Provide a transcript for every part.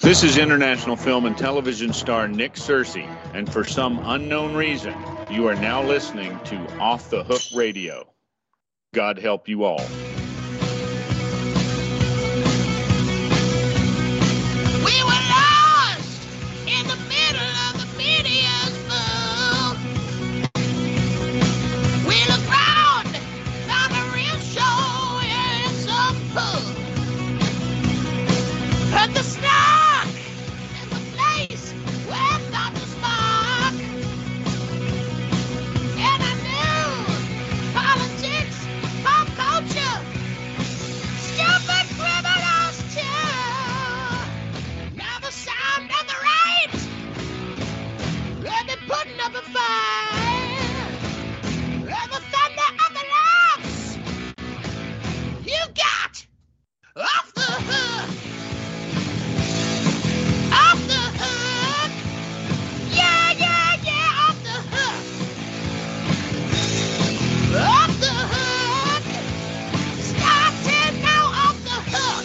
This is international film and television star Nick Searcy, and for some unknown reason, you are now listening to Off the Hook Radio. God help you all. We were lost in the middle of the media's boom. We looked round, found a real show in some pub. Heard the snark in the place where thought to spark. And I knew politics, pop culture, stupid criminals too. Now the sound of the right, they're putting up a fight. And the thunder of the laughs, you got off the hook. Off the hook. Yeah, yeah, yeah, off the hook. Off the hook. Starting now off the hook.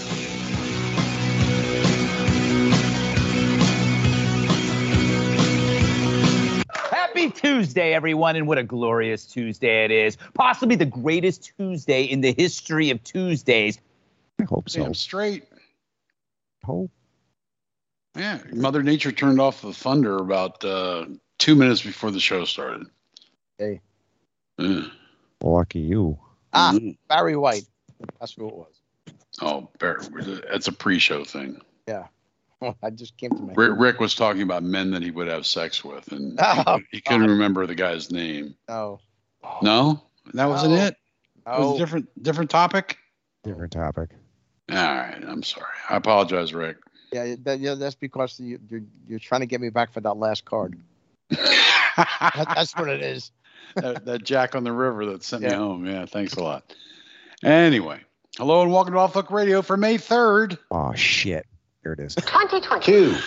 Happy Tuesday, everyone, and what a glorious Tuesday it is. Possibly the greatest Tuesday in the history of Tuesdays. I hope so. Damn straight. Hope. Yeah, Mother Nature turned off the thunder about 2 minutes before the show started. Hey. Yeah. Lucky you. Barry White. That's who it was. Oh, that's a pre-show thing. Yeah. I just came to my Rick was talking about men that he would have sex with, and Oh, he couldn't remember the guy's name. Oh. No, that wasn't No. it. It was Oh. a different topic. Different topic. All right, I'm sorry. I apologize, Rick. Yeah, that's because you're trying to get me back for that last card. That's what it is. that Jack on the River that sent me Yeah. home. Yeah, thanks a lot. Anyway, hello and welcome to Off Hook Radio for May 3rd. Oh, shit. Here it is. 2022.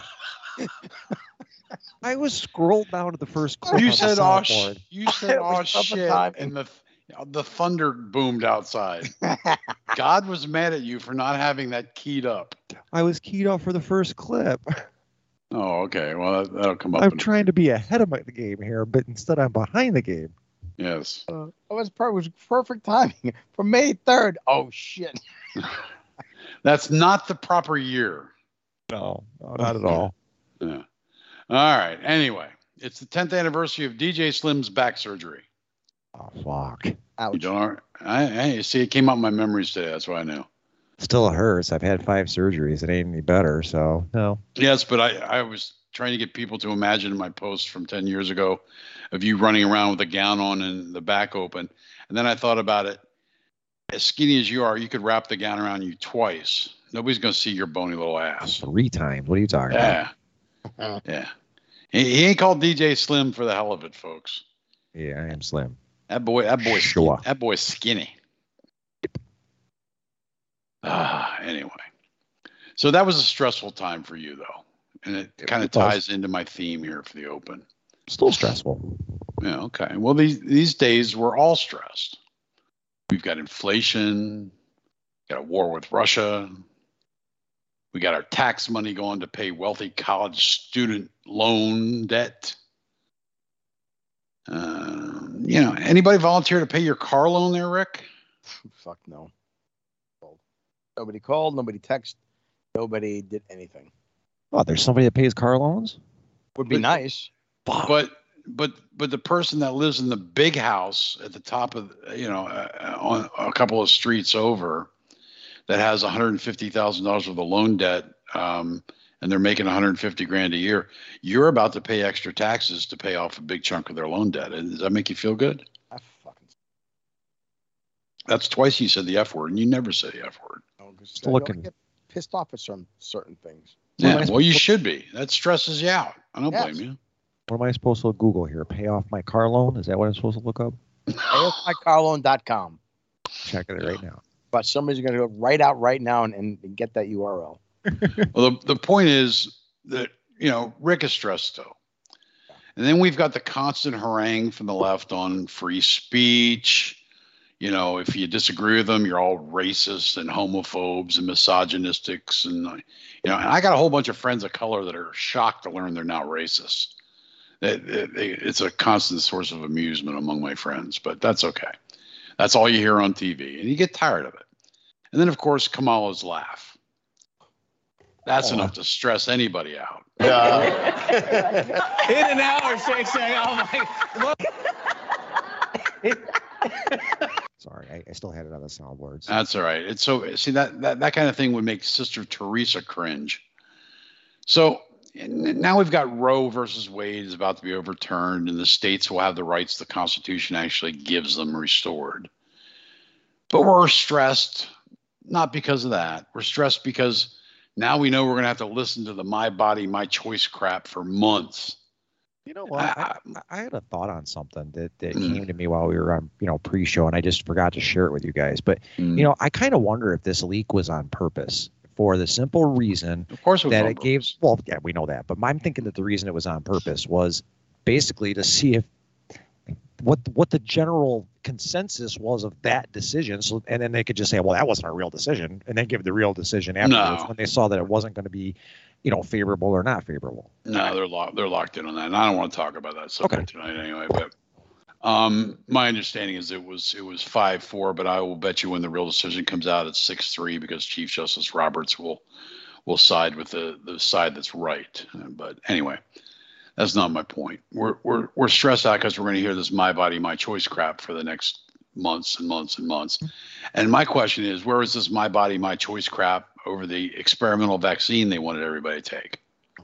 I was scrolled down to the first clip. You on the said soundboard. It was shit, summertime. and the thunder boomed outside. God was mad at you for not having that keyed up. I was keyed off for the first clip. Oh, okay. Well, that'll come up. I'm trying to be ahead of the game here, but instead I'm behind the game. Yes. It was perfect timing for May 3rd. Oh, shit. That's not the proper year. No, not at all. Yeah. All right. Anyway, it's the 10th anniversary of DJ Slim's back surgery. Oh, fuck. You Ouch. don't. You see, it came out in my memories today. That's why I knew. Still hurts. I've had 5 surgeries. It ain't any better, so no. Yes, but I was trying to get people to imagine my post from 10 years ago of you running around with a gown on and the back open. And then I thought about it. As skinny as you are, you could wrap the gown around you twice. Nobody's going to see your bony little ass. 3 times. What are you talking about? Yeah. Yeah. He ain't called DJ Slim for the hell of it, folks. Yeah, I am slim. That boy, Sure. that boy's skinny. Anyway. So that was a stressful time for you, though. And it kind of was. ties into my theme here for the open. Still stressful. Yeah, okay. Well, these days we're all stressed. We've got inflation, got a war with Russia. We got our tax money going to pay wealthy college student loan debt. Anybody volunteer to pay your car loan there, Rick? Fuck no. Nobody called. Nobody texted. Nobody did anything. Oh, there's somebody that pays car loans? Would be nice. But the person that lives in the big house at the top of, on a couple of streets over, that has $150,000 worth of loan debt, and they're making $150,000 a year, you're about to pay extra taxes to pay off a big chunk of their loan debt. And does that make you feel good? That's twice you said the F word, and you never say the F word. Still looking. Get pissed off at certain things. Yeah, well, you should be. That stresses you out. I don't blame you. What am I supposed to Google here? Pay off my car loan? Is that what I'm supposed to look up? PayOffMyCarLoan.com. Checking it right now. But somebody's going to go right now and get that URL. Well, the point is that, Rick is stressed though. And then we've got the constant harangue from the left on free speech, you know, if you disagree with them, you're all racist and homophobes and misogynistics. And, you know, and I got a whole bunch of friends of color that are shocked to learn they're not racist. It's a constant source of amusement among my friends, but that's okay. That's all you hear on TV, and you get tired of it. And then, of course, Kamala's laugh. That's enough to stress anybody out. In and out or Shake. Oh my! Sorry, I still had it on the soundboards. That's all right. It's so see that kind of thing would make Sister Teresa cringe. So now we've got Roe versus Wade is about to be overturned, and the states will have the rights the Constitution actually gives them restored. But we're stressed, not because of that. We're stressed because now we know we're going to have to listen to the My Body, My Choice crap for months. You know what? I had a thought on something that came to me while we were on, pre-show, and I just forgot to share it with you guys. But, I kind of wonder if this leak was on purpose for the simple reason of course that it gave. Well, yeah, we know that. But I'm thinking that the reason it was on purpose was basically to see if what the general consensus was of that decision. So, and then they could just say, well, that wasn't a real decision, and then give the real decision afterwards when they saw that it wasn't going to be, favorable or not favorable. No, they're locked in on that, and I don't want to talk about that subject tonight anyway. But my understanding is it was 5-4, but I will bet you when the real decision comes out, it's 6-3 because Chief Justice Roberts will side with the side that's right. But anyway, that's not my point. We're stressed out because we're going to hear this My Body, My Choice crap for the next months and months and months. And my question is, where is this My Body, My Choice crap over the experimental vaccine they wanted everybody to take?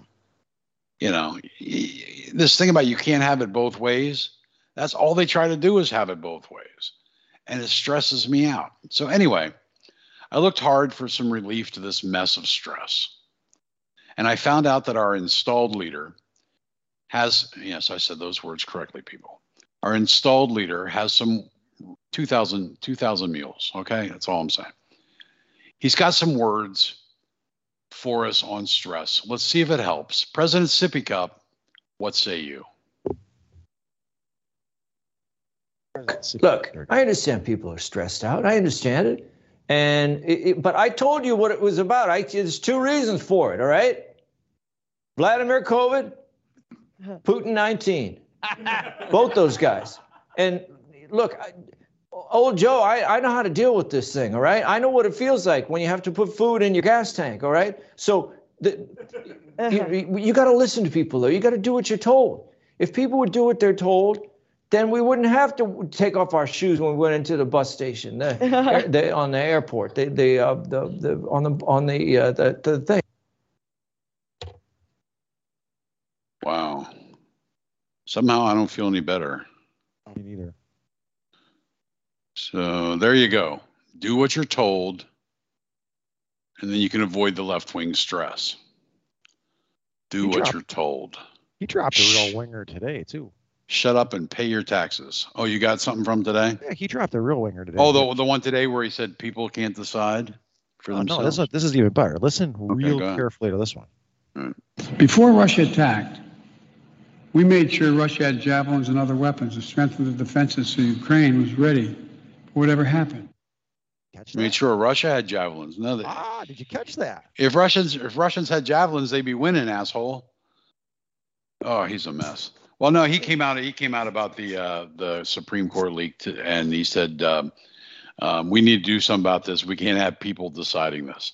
This thing about you can't have it both ways, that's all they try to do is have it both ways. And it stresses me out. So anyway, I looked hard for some relief to this mess of stress. And I found out that our installed leader has, yes, I said those words correctly, people. Our installed leader has some 2,000 meals. Okay, that's all I'm saying. He's got some words for us on stress. Let's see if it helps. President Sippy Cup, what say you? Look, I understand people are stressed out. I understand it. But I told you what it was about. There's two reasons for it, all right? Vladimir COVID, Putin 19. Both those guys. And look, old Joe, I know how to deal with this thing, all right? I know what it feels like when you have to put food in your gas tank, all right? So you got to listen to people, though. You got to do what you're told. If people would do what they're told, then we wouldn't have to take off our shoes when we went into the bus station, on the airport, the thing. Wow. Somehow I don't feel any better. Me neither. So there you go. Do what you're told, and then you can avoid the left-wing stress. Do what you're told. He dropped a real winger today, too. Shut up and pay your taxes. Oh, you got something from today? Yeah, he dropped a real winger today. Oh, the one today where he said people can't decide for themselves? No, this is even better. Listen real carefully to this one. Right. Before Russia attacked, we made sure Russia had javelins and other weapons to strengthen the defenses so Ukraine was ready for whatever happened. Made sure Russia had javelins. No, did you catch that? If Russians had javelins, they'd be winning, asshole. Oh, he's a mess. Well, no, he came out about the Supreme Court leak, and he said we need to do something about this. We can't have people deciding this.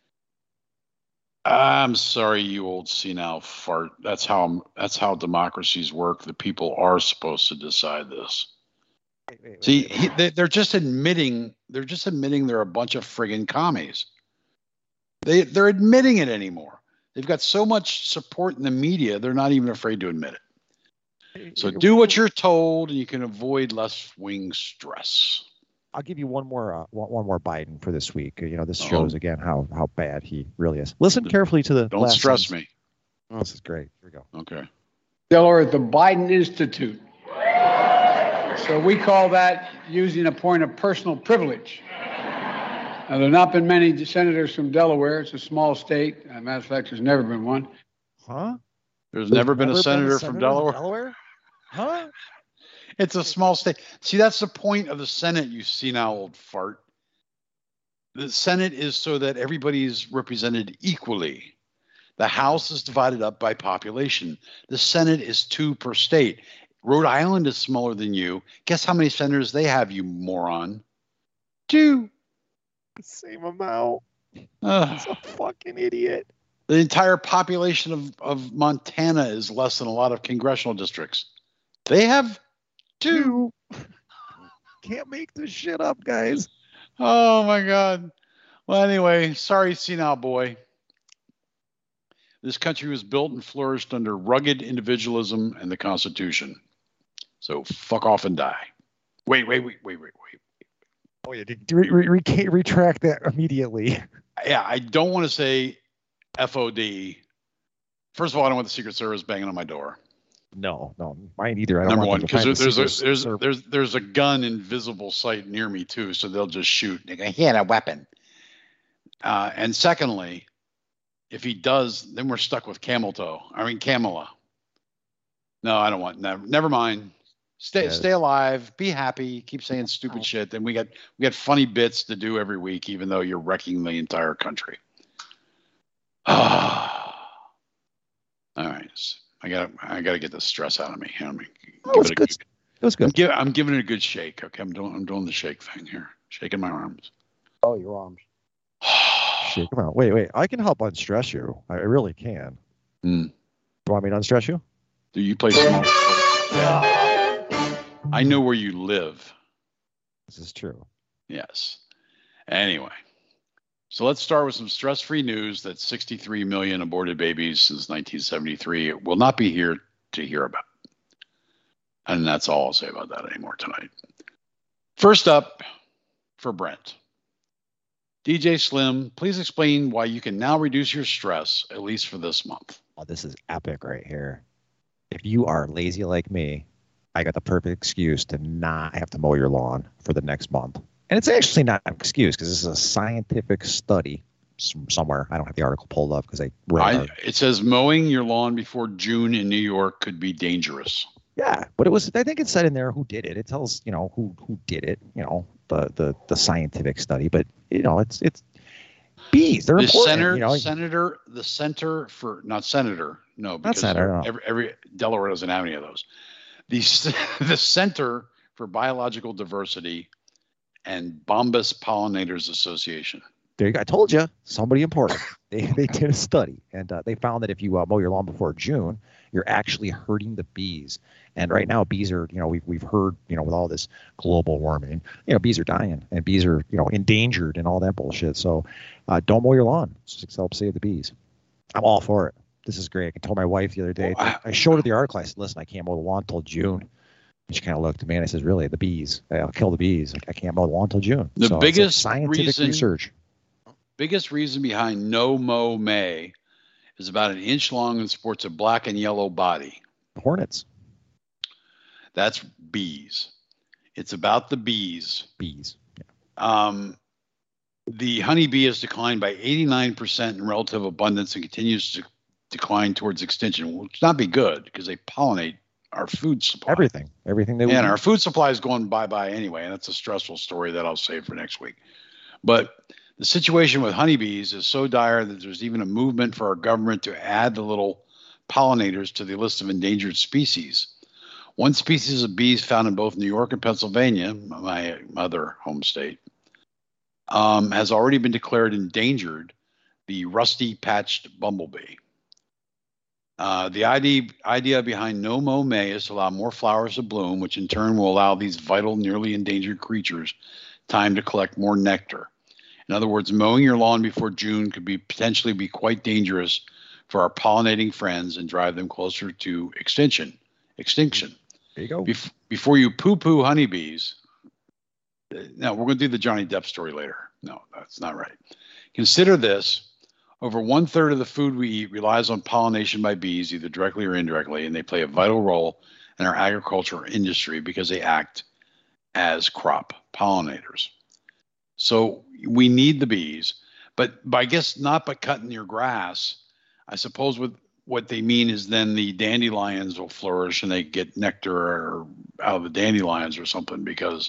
I'm sorry, you old senile fart. That's how democracies work. The people are supposed to decide this. See, they're just admitting they're a bunch of friggin' commies. They're admitting it anymore. They've got so much support in the media, they're not even afraid to admit it. So do what you're told, and you can avoid left-wing stress. I'll give you one more Biden for this week. This shows again how bad he really is. Listen carefully to the. Don't stress me. Oh, this is great. Here we go. Okay. Delaware at the Biden Institute. So we call that using a point of personal privilege. Now, there have not been many senators from Delaware. It's a small state. As a matter of fact, there's never been one. Huh? There's never been a senator from Delaware? Huh? It's a small state. See, that's the point of the Senate, you senile old fart. The Senate is so that everybody is represented equally. The House is divided up by population. The Senate is 2 per state. Rhode Island is smaller than you. Guess how many senators they have, you moron? 2. Same amount. Ugh. It's a fucking idiot. The entire population of Montana is less than a lot of congressional districts. They have 2. Can't make this shit up, guys. Oh my God. Well, anyway, sorry, senile boy. This country was built and flourished under rugged individualism and the Constitution. So fuck off and die. Wait. Oh yeah, retract that immediately. Yeah, I don't want to say FOD. First of all, I don't want the Secret Service banging on my door. No, mine either. I don't Number want one, them to because there's a gun invisible sight near me too, so they'll just shoot. They go, he had a weapon. And secondly, if he does, then we're stuck with Kamala. No, I don't want. Never mind. Stay alive. Be happy. Keep saying stupid shit. Then we got funny bits to do every week, even though you're wrecking the entire country. All right. I gotta get the stress out of me. It was good. I'm giving it a good shake. Okay, I'm doing the shake thing here, shaking my arms. Oh, your arms. Shake them out. Wait. I can help unstress you. I really can. You want me to unstress you? Do you play small? I know where you live. This is true. Yes. Anyway, so let's start with some stress-free news that 63 million aborted babies since 1973 will not be here to hear about. And that's all I'll say about that anymore tonight. First up, for Brent. DJ Slim, please explain why you can now reduce your stress, at least for this month. Oh, this is epic right here. If you are lazy like me, I got the perfect excuse to not have to mow your lawn for the next month. And it's actually not an excuse because this is a scientific study somewhere. I don't have the article pulled up because it says mowing your lawn before June in New York could be dangerous. Yeah, but I think it said in there who did it. It tells, who did it, the scientific study. But, it's bees. They're important. Every Delaware doesn't have any of those. The Center for Biological Diversity and Bombus Pollinators Association. There you go. I told you, somebody important. They did a study, and they found that if you mow your lawn before June, you're actually hurting the bees. And right now, bees are, we've heard, with all this global warming, bees are dying, and bees are, endangered and all that bullshit. So don't mow your lawn. Just help save the bees. I'm all for it. This is great. I told my wife the other day. I showed her the article. I said, listen, I can't mow the lawn until June. And she kind of looked at me and I said, really, the bees? I'll kill the bees. I can't mow the lawn until June. The biggest scientific research. Biggest reason behind No Mow May is about an inch long and sports a black and yellow body. Hornets. That's bees. It's about the bees. Bees. Yeah. The honeybee has declined by 89% in relative abundance and continues to decline towards extinction, which would not be good because they pollinate our food supply. Everything that we and our food supply is going bye-bye anyway, and that's a stressful story that I'll save for next week. But the situation with honeybees is so dire that there's even a movement for our government to add the little pollinators to the list of endangered species. One species of bees found in both New York and Pennsylvania, my other home state, has already been declared endangered, the rusty-patched bumblebee. The idea behind No Mow May is to allow more flowers to bloom, which in turn will allow these vital, nearly endangered creatures time to collect more nectar. In other words, mowing your lawn before June could potentially be quite dangerous for our pollinating friends and drive them closer to extinction. There you go. Before you poo-poo honeybees. No, we're going to do the Johnny Depp story later. No, that's not right. Consider this. Over 1/3 of the food we eat relies on pollination by bees, either directly or indirectly, and they play a vital role in our agriculture industry because they act as crop pollinators. So we need the bees, but I guess not by cutting your grass. I suppose with what they mean is then the dandelions will flourish and they get nectar out of the dandelions or something, because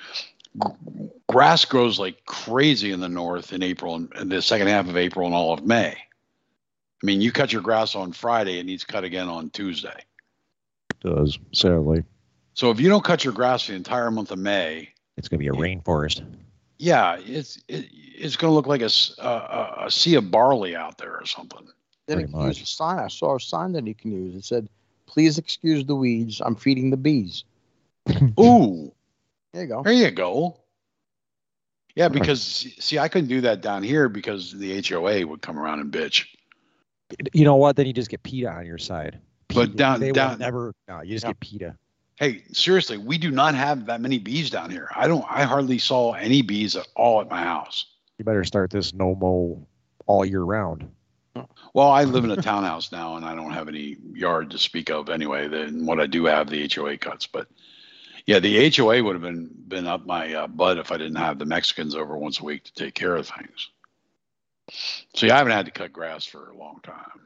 grass grows like crazy in the north in April and the second half of April and all of May. I mean, you cut your grass on Friday, it needs cut again on Tuesday. It does, sadly. So if you don't cut your grass for the entire month of May, it's going to be a rainforest. Yeah, it's going to look like a sea of barley out there or something. Then you can use a sign. I saw a sign that you can use. It said, "Please excuse the weeds. I'm feeding the bees." Ooh. There you go. There you go. Yeah, because see, I couldn't do that down here because the HOA would come around and bitch. You know what? Then you just get PETA on your side. But down, you just get PETA. Hey, seriously, we do not have that many bees down here. I hardly saw any bees at all at my house. You better start this no-mow all year round. Well, I live in a townhouse now, and I don't have any yard to speak of anyway. Then what I do have, the HOA cuts. But yeah, the HOA would have been up my butt if I didn't have the Mexicans over once a week to take care of things. See, I haven't had to cut grass for a long time.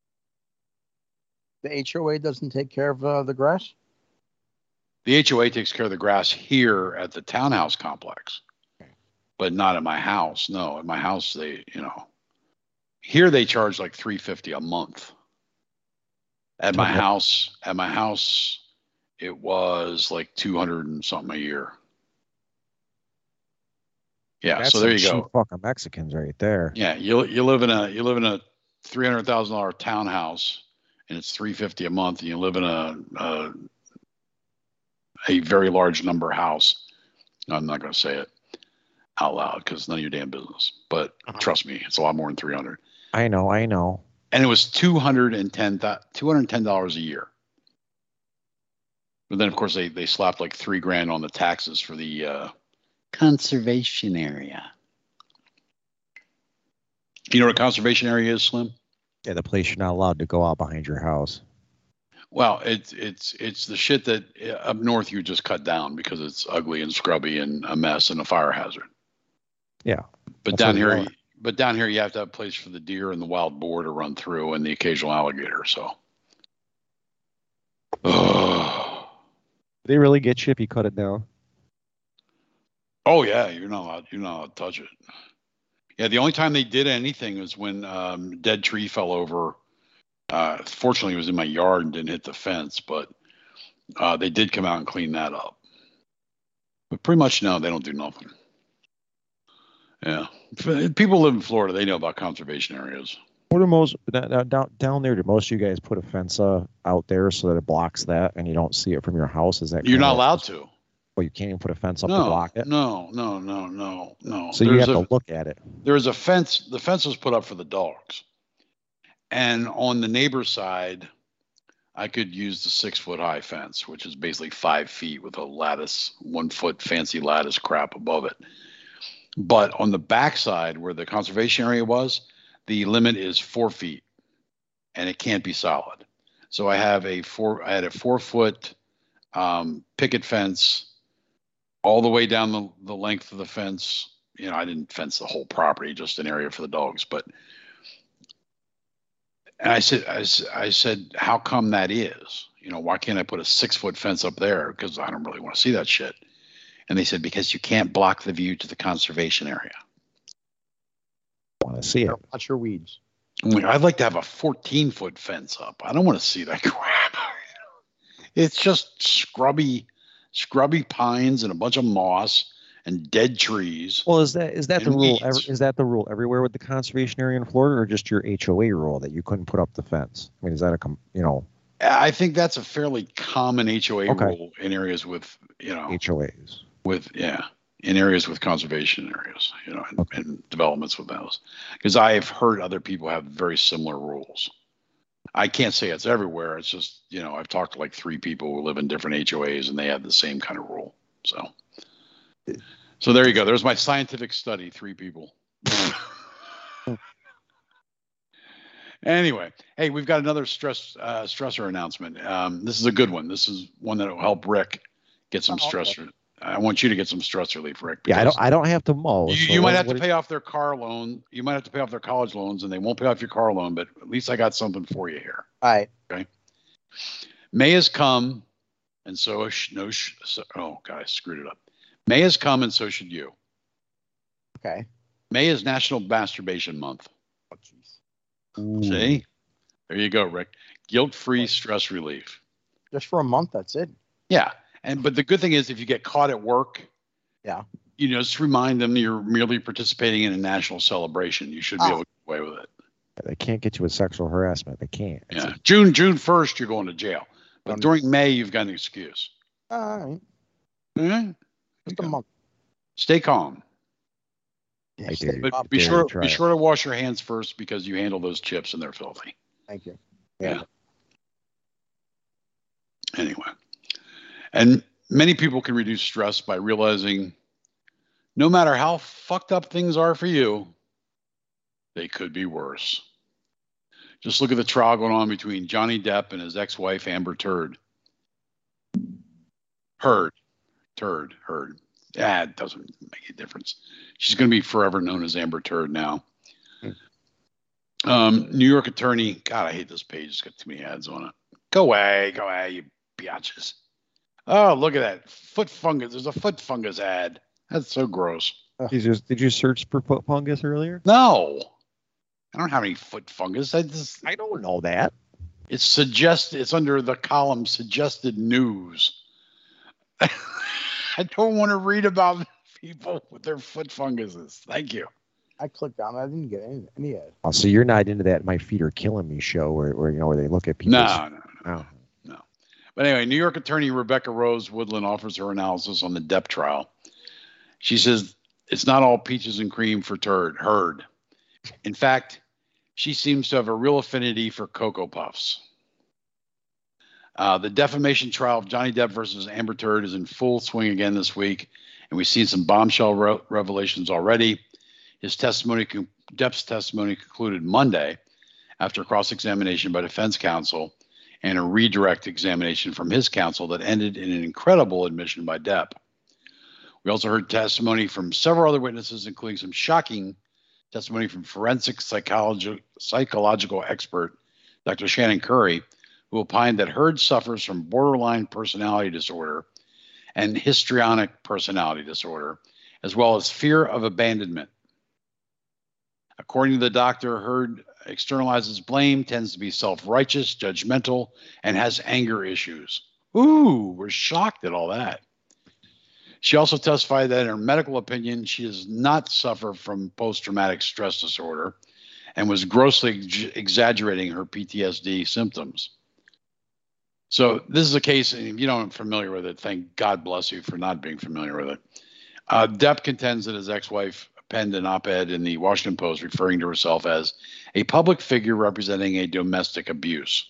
The HOA doesn't take care of the grass? The HOA takes care of the grass here at the townhouse complex, but not at my house. No, at my house, here they charge like $350 a month. At my house, it was like $200 and something a year. Yeah, that's so there you cheap go. Fucking Mexicans right there. Yeah, you live in a $300,000 townhouse, and it's $350 a month, and you live in a very large number house. I'm not going to say it out loud because none of your damn business. But trust me, it's a lot more than $300. I know. And it was $210 a year. But then, of course, they slapped like $3,000 on the taxes for the conservation area. You know what a conservation area is, Slim? Yeah, the place you're not allowed to go out behind your house. Well, it's the shit that up north you just cut down because it's ugly and scrubby and a mess and a fire hazard. Yeah. But down here you have to have a place for the deer and the wild boar to run through and the occasional alligator. So. They really get you if you cut it down. Oh yeah, you're not allowed to touch it. Yeah, the only time they did anything was when dead tree fell over. Fortunately, it was in my yard and didn't hit the fence, but they did come out and clean that up. But pretty much no, they don't do nothing. Yeah, people live in Florida. They know about conservation areas. What are most down there? Do most of you guys put a fence out there so that it blocks that and you don't see it from your house? Is that you're not allowed to? Well, you can't even put a fence up to block it. No. So you have to look at it. There's a fence. The fence was put up for the dogs, and on the neighbor's side, I could use the 6-foot high fence, which is basically 5 feet with a lattice, 1 foot fancy lattice crap above it. But on the backside where the conservation area was, the limit is 4 feet, and it can't be solid. So I had a 4-foot picket fence all the way down the length of the fence. You know, I didn't fence the whole property, just an area for the dogs. And I said, how come that is? You know, why can't I put a 6-foot fence up there? Because I don't really want to see that shit. And they said, because you can't block the view to the conservation area. Want to see it? Watch your weeds. I'm like, I'd like to have a 14-foot fence up. I don't want to see that crap. It's just scrubby pines and a bunch of moss and dead trees. Well, is that the rule? Weeds. Is that the rule everywhere with the conservation area in Florida, or just your HOA rule that you couldn't put up the fence? I mean, is that I think that's a fairly common HOA rule in areas with HOAs in areas with conservation areas, and developments with those. Because I've heard other people have very similar rules. I can't say it's everywhere. It's just, I've talked to like 3 people who live in different HOAs and they have the same kind of rule. So there you go. There's my scientific study, 3 people. Anyway, hey, we've got another stressor announcement. This is a good one. This is one that will help Rick get some stress I want you to get some stress relief, Rick. Yeah, I don't have to mow. You might have to pay off their car loan. You might have to pay off their college loans, and they won't pay off your car loan. But at least I got something for you here. All right. Okay. May has come, and so oh God, I screwed it up. May has come, and so should you. Okay. May is National Masturbation Month. Oh, jeez. See, there you go, Rick. Guilt-free stress relief. Just for a month, that's it. Yeah, but the good thing is, if you get caught at work, yeah, just remind them you're merely participating in a national celebration. You should be able to get away with it. They can't get you with sexual harassment. They can't. Yeah, June 1st, you're going to jail. But during May, you've got an excuse. All right. Mm-hmm. Just a month. Stay calm. Yeah, But be sure to wash your hands first because you handle those chips and they're filthy. Thank you. Yeah. Anyway, and many people can reduce stress by realizing no matter how fucked up things are for you, they could be worse. Just look at the trial going on between Johnny Depp and his ex-wife, Amber Heard. Heard. Yeah, it doesn't make a difference. She's going to be forever known as Amber Heard now. New York attorney. God, I hate this page. It's got too many ads on it. Go away, you biatches. Oh, look at that. Foot fungus. There's a foot fungus ad. That's so gross. Did you search for foot fungus earlier? No. I don't have any foot fungus. I don't know that. It's under the column suggested news. I don't want to read about people with their foot funguses. Thank you. I clicked on it. I didn't get any ad. Oh, so you're not into that My Feet Are Killing Me show where they look at people. No. But anyway, New York attorney Rebecca Rose Woodland offers her analysis on the Depp trial. She says it's not all peaches and cream for Heard. In fact, she seems to have a real affinity for Cocoa Puffs. The defamation trial of Johnny Depp versus Amber Heard is in full swing again this week, and we've seen some bombshell revelations already. Depp's testimony concluded Monday after cross-examination by defense counsel and a redirect examination from his counsel that ended in an incredible admission by Depp. We also heard testimony from several other witnesses, including some shocking testimony from forensic psychological expert Dr. Shannon Curry, who opined that Heard suffers from borderline personality disorder and histrionic personality disorder, as well as fear of abandonment. According to the doctor, Heard externalizes blame, tends to be self-righteous, judgmental, and has anger issues. Ooh, we're shocked at all that. She also testified that in her medical opinion, she does not suffer from post-traumatic stress disorder and was grossly exaggerating her PTSD symptoms. So this is a case, and if you don't familiar with it, thank God bless you for not being familiar with it. Depp contends that his ex-wife penned an op-ed in the Washington Post referring to herself as a public figure representing domestic abuse.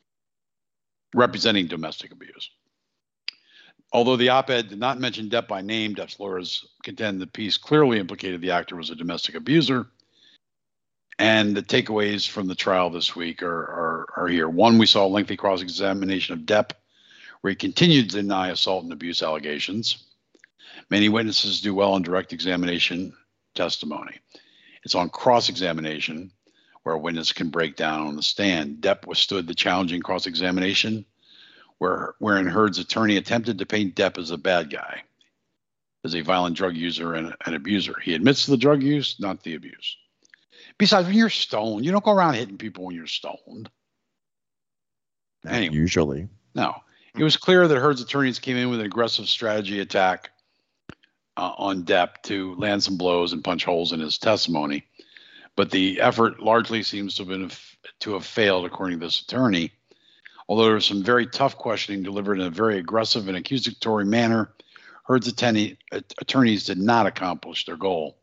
Although the op-ed did not mention Depp by name, Depp's lawyers contend the piece clearly implicated the actor was a domestic abuser. And the takeaways from the trial this week are here. One, we saw a lengthy cross-examination of Depp, where he continued to deny assault and abuse allegations. Many witnesses do well in direct examination testimony. It's on cross-examination where a witness can break down on the stand. Depp withstood the challenging cross-examination, wherein Heard's attorney attempted to paint Depp as a bad guy, as a violent drug user and an abuser. He admits to the drug use, not the abuse. Besides, when you're stoned, you don't go around hitting people when you're stoned. Anyway, usually. No. It was clear that Heard's attorneys came in with an aggressive strategy attack on Depp to land some blows and punch holes in his testimony. But the effort largely seems to have failed, according to this attorney. Although there was some very tough questioning delivered in a very aggressive and accusatory manner, Heard's attorneys did not accomplish their goal.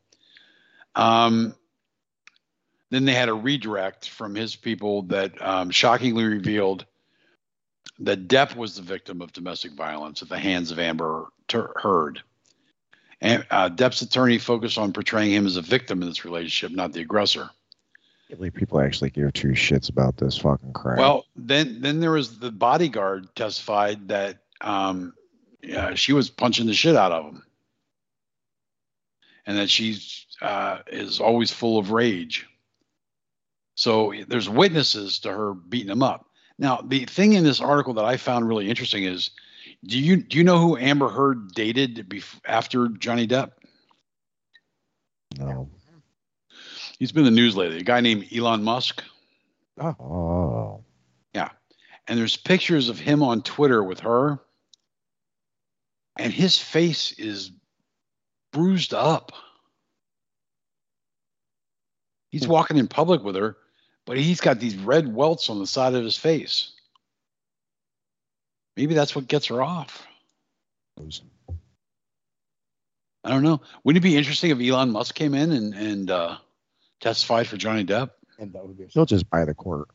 Then they had a redirect from his people that shockingly revealed that Depp was the victim of domestic violence at the hands of Amber Heard. And Depp's attorney focused on portraying him as a victim in this relationship, not the aggressor. I believe people actually give two shits about this fucking crap. Well, then there was the bodyguard testified that she was punching the shit out of him, and that she's is always full of rage. So there's witnesses to her beating him up. Now, the thing in this article that I found really interesting is, do you know who Amber Heard dated after Johnny Depp? No. He's been in the news lately. A guy named Elon Musk. Oh. Yeah. And there's pictures of him on Twitter with her. And his face is bruised up. He's walking in public with her, but he's got these red welts on the side of his face. Maybe that's what gets her off. I don't know. Wouldn't it be interesting if Elon Musk came in and testified for Johnny Depp? And that would be He'll just buy the court.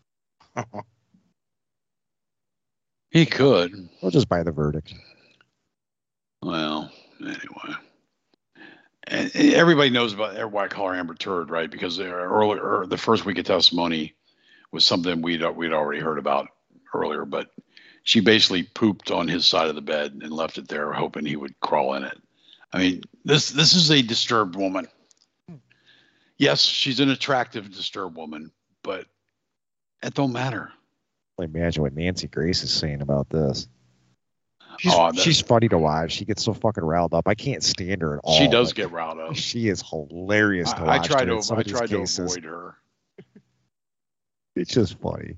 He could. He'll just buy the verdict. Well, anyway. And everybody knows about why I call her Amber Turd, right? Because earlier, the first week of testimony was something we'd already heard about earlier, but she basically pooped on his side of the bed and left it there, hoping he would crawl in it. I mean, this is a disturbed woman. Yes, she's an attractive, disturbed woman, but it don't matter. Imagine what Nancy Grace is saying about this. She's, she's funny to watch. She gets so fucking riled up. I can't stand her at all. She does get riled up. She is hilarious to I watch. tried to avoid her. It's just funny.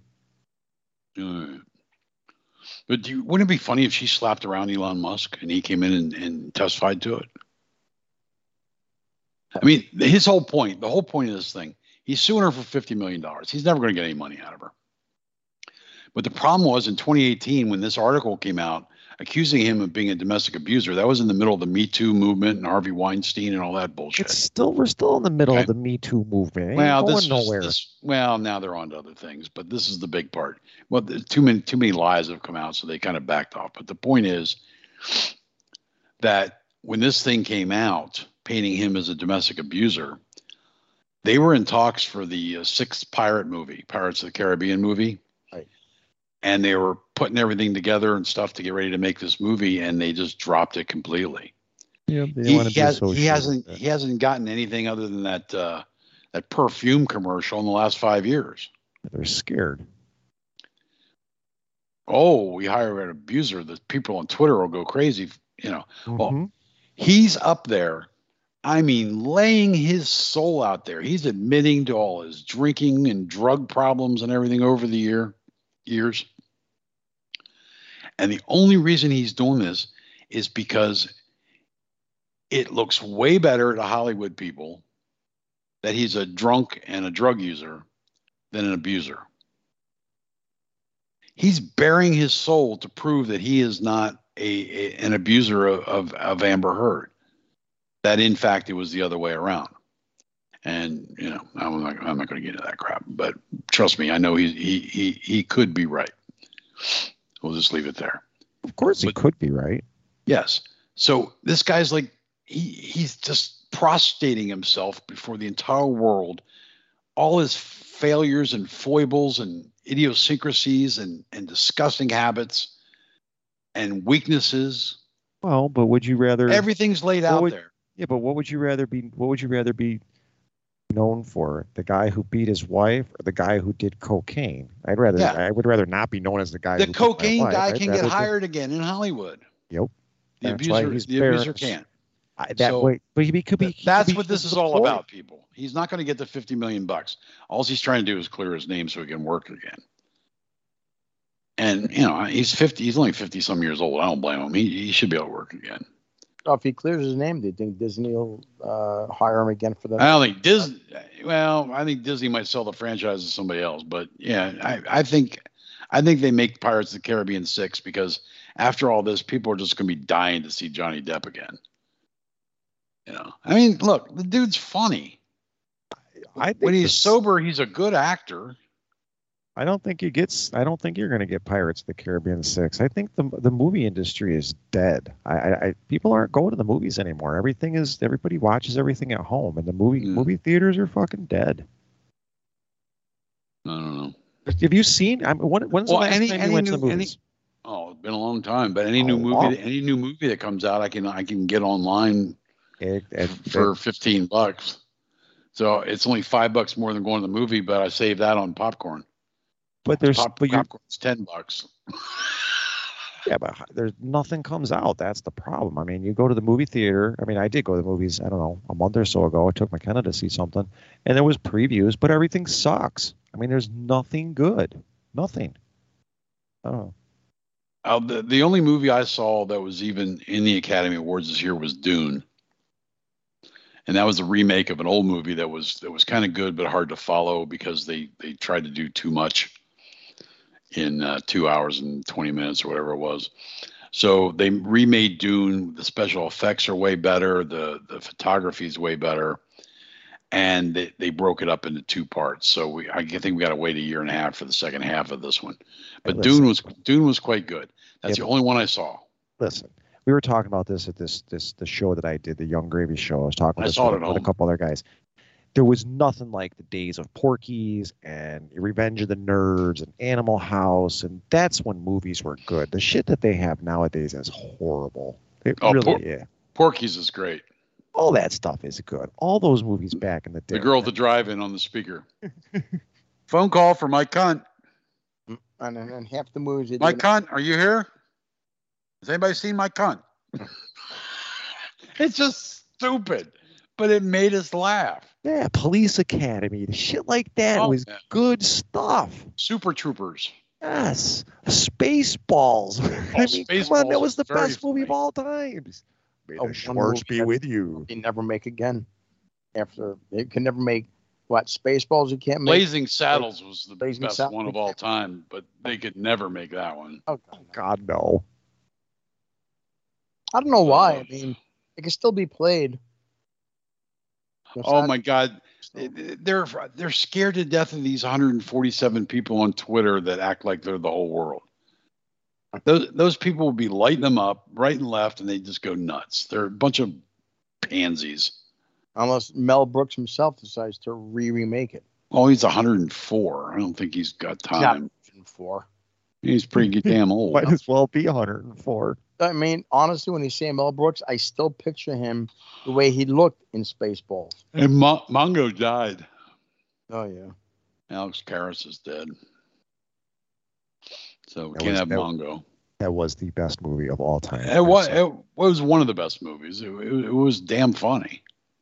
But wouldn't it be funny if she slapped around Elon Musk and he came in and testified to it? I mean, the whole point of this thing, he's suing her for $50 million. He's never going to get any money out of her. But the problem was in 2018, when this article came out accusing him of being a domestic abuser, that was in the middle of the Me Too movement and Harvey Weinstein and all that bullshit. We're still in the middle of the Me Too movement. Well, going nowhere. Well, now they're on to other things, but this is the big part. Well, too many lies have come out, so they kind of backed off. But the point is that when this thing came out, painting him as a domestic abuser, they were in talks for the sixth Pirates of the Caribbean movie. Right. And they were putting everything together and stuff to get ready to make this movie, and they just dropped it completely. Yeah, he hasn't gotten anything other than that perfume commercial in the last 5 years. They're scared. Oh, we hire an abuser. The people on Twitter will go crazy. Mm-hmm. Well, he's up there. I mean, laying his soul out there. He's admitting to all his drinking and drug problems and everything over the years. And the only reason he's doing this is because it looks way better to Hollywood people that he's a drunk and a drug user than an abuser. He's bearing his soul to prove that he is not an abuser of Amber Heard. That in fact it was the other way around. And I'm not going to get into that crap. But trust me, I know he could be right. We'll just leave it there. Of course, he could be right. Yes. So this guy's like he's just prostrating himself before the entire world, all his failures and foibles and idiosyncrasies and disgusting habits and weaknesses. Well, but would you rather everything's laid out there? Yeah, but what would you rather be known for? The guy who beat his wife or the guy who did cocaine? I would rather not be known as the guy. The cocaine guy can get hired again in Hollywood. Yep. The abuser can't. But he could be. That's what this is all about, people. He's not going to get the $50 million. All he's trying to do is clear his name so he can work again. And he's 50. He's only 50 some years old. I don't blame him. He should be able to work again. Oh, if he clears his name, do you think Disney will hire him again for that? I don't think Disney. Well, I think Disney might sell the franchise to somebody else. But yeah, I think they make Pirates of the Caribbean 6 because after all this, people are just going to be dying to see Johnny Depp again. I mean, look, the dude's funny. When he's sober, he's a good actor. I don't think you're going to get Pirates of the Caribbean 6. I think the movie industry is dead. People aren't going to the movies anymore. Everybody watches everything at home, and the movie theaters are fucking dead. I don't know. Have you seen? When's the last time you went to the movies? Oh, it's been a long time. But any new movie that comes out, I can get online for $15. So it's only $5 more than going to the movie, but I save that on popcorn. But there's popcorn's $10. Yeah, but there's nothing comes out. That's the problem. I mean, you go to the movie theater. I mean, I did go to the movies, I don't know, a month or so ago. I took McKenna to see something, and there was previews, but everything sucks. I mean, there's nothing good. Nothing. I don't know. The only movie I saw that was even in the Academy Awards this year was Dune. And that was a remake of an old movie that was kind of good but hard to follow because they tried to do too much in 2 hours and 20 minutes or whatever it was. So they remade Dune. The special effects are way better. The photography is way better. And they broke it up into 2 parts. So I think we got to wait a year and a half for the second half of this one. But Dune was quite good. That's the only one I saw. Listen, we were talking about this at the show that I did, the Young Gravy show. I was talking with a couple other guys. There was nothing like the days of Porky's and Revenge of the Nerds and Animal House, and that's when movies were good. The shit that they have nowadays is horrible. Porky's is great. All that stuff is good. All those movies back in the day. The girl at the drive-in on the speaker. Phone call for my cunt. And half the movies. My cunt, are you here? Has anybody seen my cunt? It's just stupid, but it made us laugh. Yeah, Police Academy, shit like that was good stuff. Super Troopers. Yes, Spaceballs. I mean, come on, that was the best movie of all time. May the Schwartz be with you. They never make again. After they can never make Spaceballs. You can't make. Blazing Saddles was the best one of all time, but they could never make that one. Oh God, no. I don't know why. I mean, it can still be played. Oh my God, they're scared to death of these 147 people on Twitter that act like they're the whole world. Those people will be lighting them up right and left, and they just go nuts. They're a bunch of pansies. Unless Mel Brooks himself decides to remake it. Oh, he's 104. I don't think he's got time. 104. He's pretty damn old. Might as well be 104. I mean, honestly, when you say Mel Brooks, I still picture him the way he looked in Spaceballs. And Mongo died. Oh, yeah. Alex Karras is dead. So we can't have Mongo. That was the best movie of all time. It was one of the best movies. It was damn funny.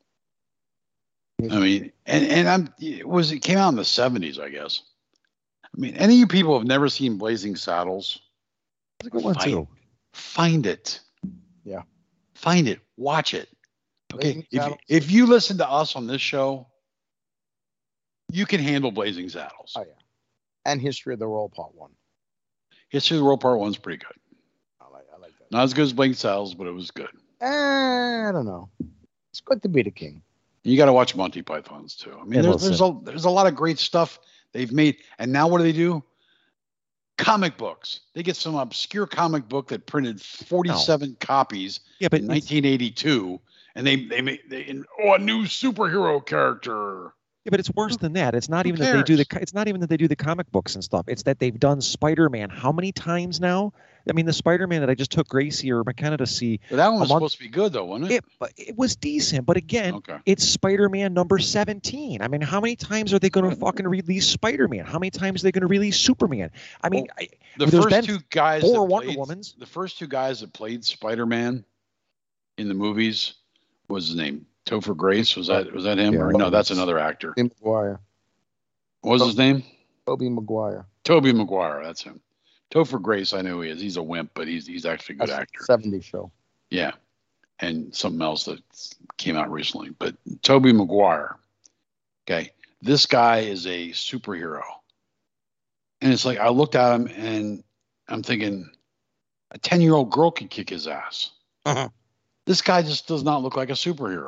I mean, it came out in the 70s, I guess. I mean, any of you people have never seen Blazing Saddles? That's a good one, too. Find it. Yeah. Find it. Watch it. Okay. If you listen to us on this show, you can handle Blazing Saddles. Oh, yeah. And History of the World Part 1. History of the World Part 1 is pretty good. I like that. Not as good as Blazing Saddles, but it was good. I don't know. It's good to be the king. You got to watch Monty Python's too. I mean, there's a lot of great stuff they've made. And now what do? Comic books. They get some obscure comic book that printed 47 copies in 1982, and they made a new superhero character. Yeah, but it's worse than that. It's not even that they do it's not even that they do the comic books and stuff. It's that they've done Spider-Man how many times now? I mean, the Spider-Man that I just took Gracie or McKenna to see. But that one was supposed to be good, though, wasn't it? It was decent, but again, it's Spider-Man number 17. I mean, how many times are they going to fucking release Spider-Man? How many times are they going to release Superman? I mean, the first two guys that played Spider-Man in the movies, what was his name? Topher Grace, was that him? Yeah, or no, that's another actor. Tobey Maguire. What was his name? Tobey Maguire. Tobey Maguire, that's him. Topher Grace, I know he is. He's a wimp, but he's actually a good actor. 70s show. Yeah, and something else that came out recently. But Tobey Maguire, okay, this guy is a superhero, and it's like I looked at him and I'm thinking, a 10-year-old girl could kick his ass. Uh-huh. This guy just does not look like a superhero.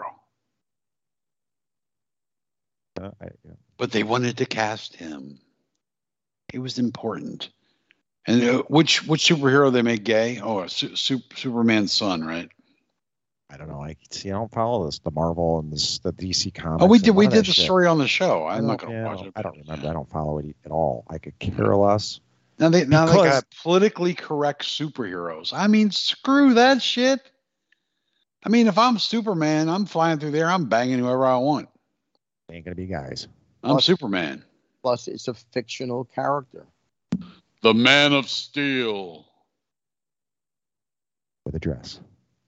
But they wanted to cast him. He was important. And which superhero they made gay? Oh, Superman's son, right? I don't know. I don't follow the Marvel and the DC comics. Oh, we did the story on the show. I'm not going to watch it. I don't remember. I don't follow it at all. I could care less. Now they Because- got politically correct superheroes. I mean, screw that shit. I mean, if I'm Superman, I'm flying through there. I'm banging whoever I want. Ain't gonna be guys. I'm Superman. Plus, it's a fictional character. The Man of Steel. With a dress.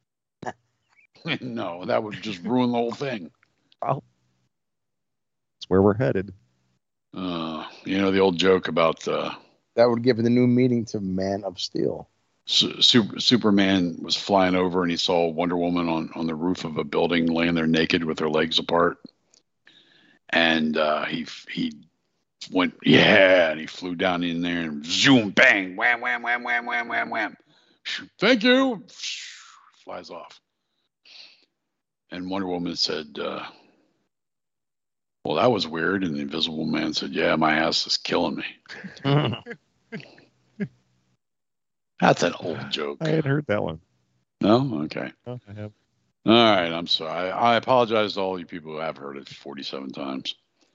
No, that would just ruin the whole thing. That's where we're headed. You know the old joke about That would give it a new meaning to Man of Steel. Superman was flying over and he saw Wonder Woman on the roof of a building laying there naked with her legs apart. And he went, yeah, and he flew down in there and zoom, bang, wham, wham, wham, wham, wham, wham, wham. Thank you. Flies off. And Wonder Woman said, well, that was weird. And the Invisible Man said, yeah, my ass is killing me. That's an old joke. I had heard that one. No? Okay. Oh, I have. All right. I'm sorry. I apologize to all you people who have heard it 47 times.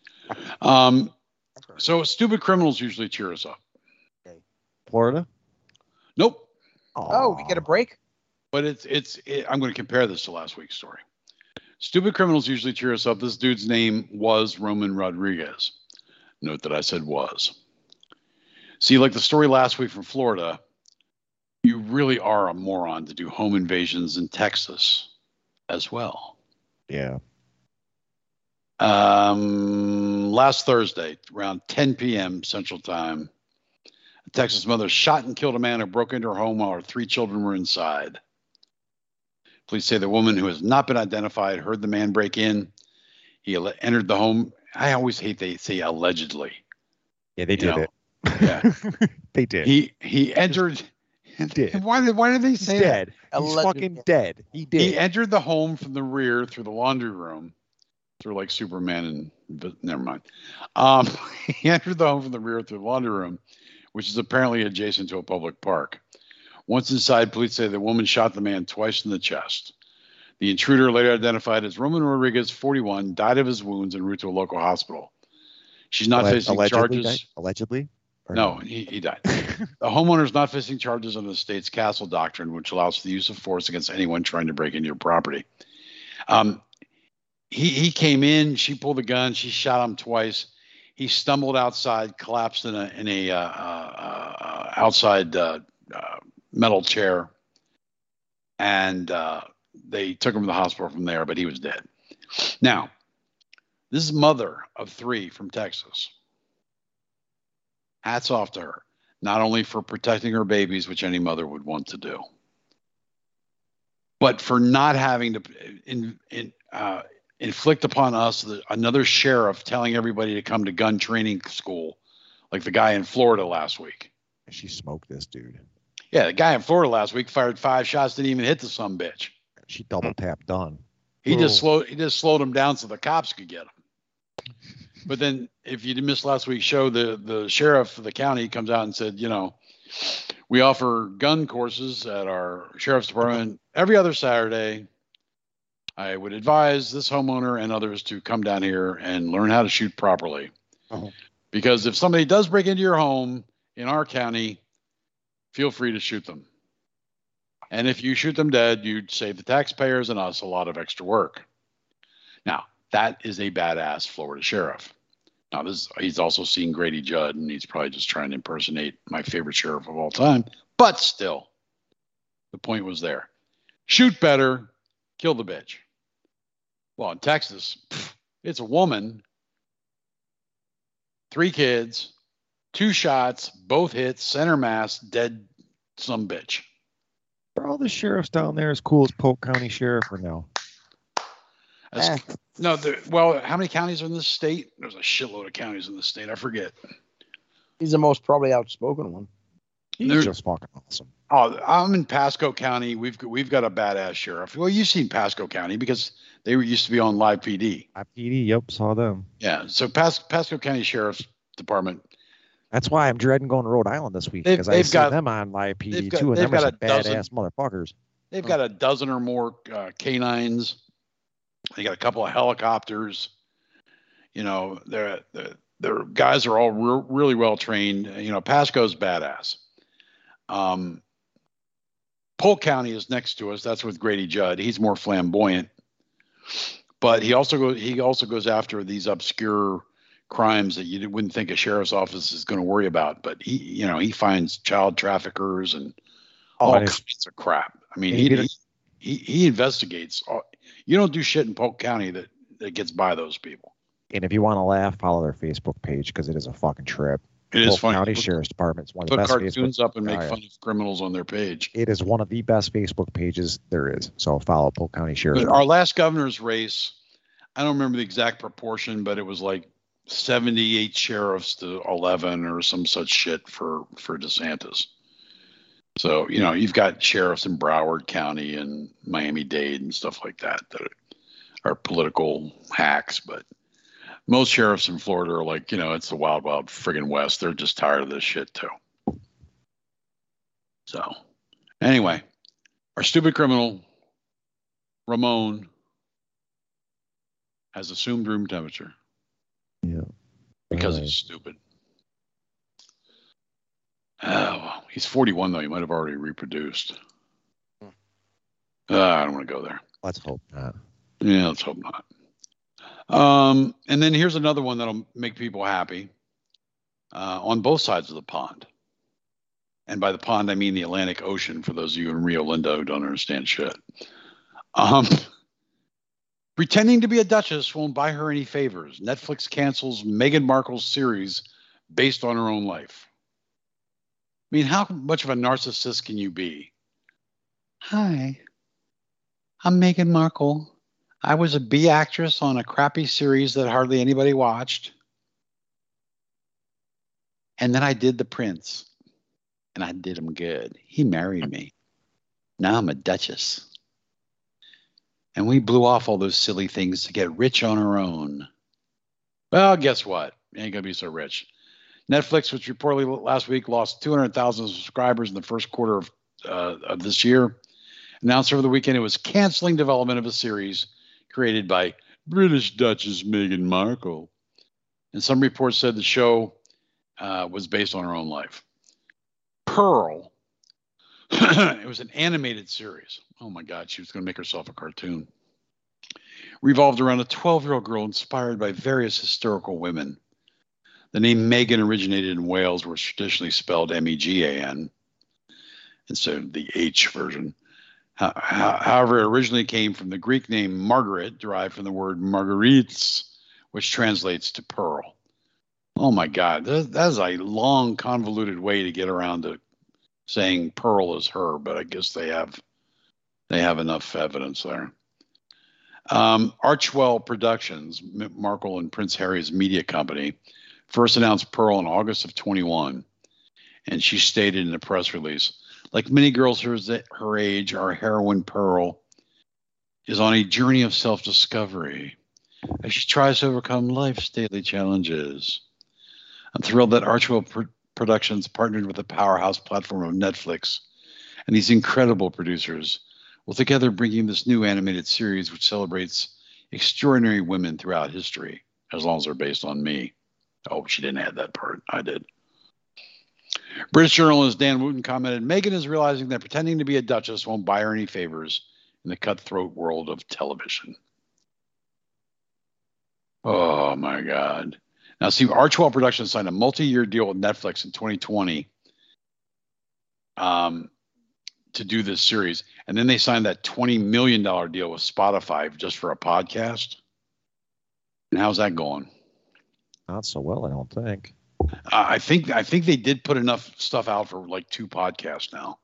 So stupid criminals usually cheer us up. Florida? Nope. Oh, we get a break? But I'm going to compare this to last week's story. Stupid criminals usually cheer us up. This dude's name was Roman Rodriguez. Note that I said was. See, like the story last week from Florida, you really are a moron to do home invasions in Texas as well. Yeah. Last Thursday, around 10 p.m. Central Time, a Texas mother shot and killed a man who broke into her home while her 3 children were inside. Police say the woman, who has not been identified, heard the man break in. He entered the home. I always hate they say allegedly. Yeah, they did it. Yeah, they did. He entered. Did. Why did they say He's that? dead. He's fucking dead. He did. He entered the home from the rear through the laundry room. Through like Superman and never mind. He entered the home from the rear through the laundry room, which is apparently adjacent to a public park. Once inside, police say the woman shot the man twice in the chest. The intruder, later identified as Roman Rodriguez, 41, died of his wounds en route to a local hospital. She's not facing charges. Allegedly? No, he died. The homeowner is not facing charges under the state's castle doctrine, which allows for the use of force against anyone trying to break into your property. He came in, she pulled the gun, she shot him twice. He stumbled outside, collapsed in a outside metal chair, and they took him to the hospital from there, but he was dead. Now, this is mother of 3 from Texas. Hats off to her, not only for protecting her babies, which any mother would want to do, but for not having to inflict upon us another sheriff telling everybody to come to gun training school, like the guy in Florida last week. She smoked this dude. Yeah, the guy in Florida last week fired 5 shots, didn't even hit the sumbitch. She double tapped done. He just slowed him down so the cops could get him. But then, if you missed last week's show, the sheriff of the county comes out and said, we offer gun courses at our sheriff's department every other Saturday. I would advise this homeowner and others to come down here and learn how to shoot properly. Uh-huh. Because if somebody does break into your home in our county, feel free to shoot them. And if you shoot them dead, you'd save the taxpayers and us a lot of extra work. Now, that is a badass Florida sheriff. Now, he's also seen Grady Judd, and he's probably just trying to impersonate my favorite sheriff of all time. But still, the point was there. Shoot better, kill the bitch. Well, in Texas, it's a woman, 3 kids, 2 shots, both hits, center mass, dead some bitch. Are all the sheriffs down there as cool as Polk County Sheriff or no? No, well, how many counties are in this state? There's a shitload of counties in the state. I forget. He's the most probably outspoken one. He's just fucking awesome. Oh, I'm in Pasco County. We've got a badass sheriff. Well, you've seen Pasco County because they used to be on Live PD. Live PD, yep, saw them. Yeah, so Pasco County Sheriff's Department. That's why I'm dreading going to Rhode Island this week, because I see them on Live PD too, and they're some badass motherfuckers. They've got a dozen or more canines. They got a couple of helicopters. The the guys are all really well trained. You know, Pasco's badass. Polk County is next to us. That's with Grady Judd. He's more flamboyant, but he also goes after these obscure crimes that you wouldn't think a sheriff's office is going to worry about. But he finds child traffickers and all kinds of crap. I mean, he investigates. You don't do shit in Polk County that gets by those people. And if you want to laugh, follow their Facebook page because it is a fucking trip. It is Polk funny. County Sheriff's Department is one of the Put best cartoons Facebook up and make fun of criminals on their page. It is one of the best Facebook pages there is. So follow Polk County Sheriff's. But our last governor's race, I don't remember the exact proportion, but it was like 78 sheriffs to 11 or some such shit for DeSantis. So, you've got sheriffs in Broward County and Miami-Dade and stuff like that are political hacks. But most sheriffs in Florida are like, it's the wild, wild friggin' West. They're just tired of this shit too. So anyway, our stupid criminal, Ramon, has assumed room temperature. Yeah. Because he's stupid. Oh, he's 41 though. He might have already reproduced. I don't want to go there. Let's hope not. Yeah, let's hope not. And then here's another one that'll make people happy on both sides of the pond. And by the pond, I mean the Atlantic Ocean, for those of you in Rio Linda who don't understand shit. Pretending to be a duchess won't buy her any favors. Netflix cancels Meghan Markle's series based on her own life. I mean, how much of a narcissist can you be? Hi, I'm Meghan Markle. I was a B actress on a crappy series that hardly anybody watched. And then I did The Prince. And I did him good. He married me. Now I'm a duchess. And we blew off all those silly things to get rich on our own. Well, guess what? Ain't going to be so rich. Netflix, which reportedly last week lost 200,000 subscribers in the first quarter of this year, announced over the weekend it was canceling development of a series created by British Duchess Meghan Markle. And some reports said the show was based on her own life. Pearl, it was an animated series. Oh my God, she was going to make herself a cartoon. Revolved around a 12-year-old girl inspired by various historical women. The name Meghan originated in Wales, where it's traditionally spelled M-E-G-A-N instead of the H version. However, it originally came from the Greek name Margaret, derived from the word Marguerites, which translates to pearl. Oh my God, that's a long, convoluted way to get around to saying Pearl is her, but I guess they have enough evidence there. Archwell Productions, Markle and Prince Harry's media company, first announced Pearl in August of 21, and she stated in a press release, like many girls her age, our heroine Pearl is on a journey of self-discovery as she tries to overcome life's daily challenges. I'm thrilled that Archwell Productions partnered with the powerhouse platform of Netflix and these incredible producers will together bringing this new animated series which celebrates extraordinary women throughout history, as long as they're based on me. Oh, she didn't add that part. I did. British journalist Dan Wooten commented, Meghan is realizing that pretending to be a duchess won't buy her any favors in the cutthroat world of television. Oh, my God. Now, see, Archwell Productions signed a multi-year deal with Netflix in 2020 to do this series. And then they signed that $20 million deal with Spotify just for a podcast. And how's that going? Not so well, I don't think. I think they did put enough stuff out for like 2 podcasts now.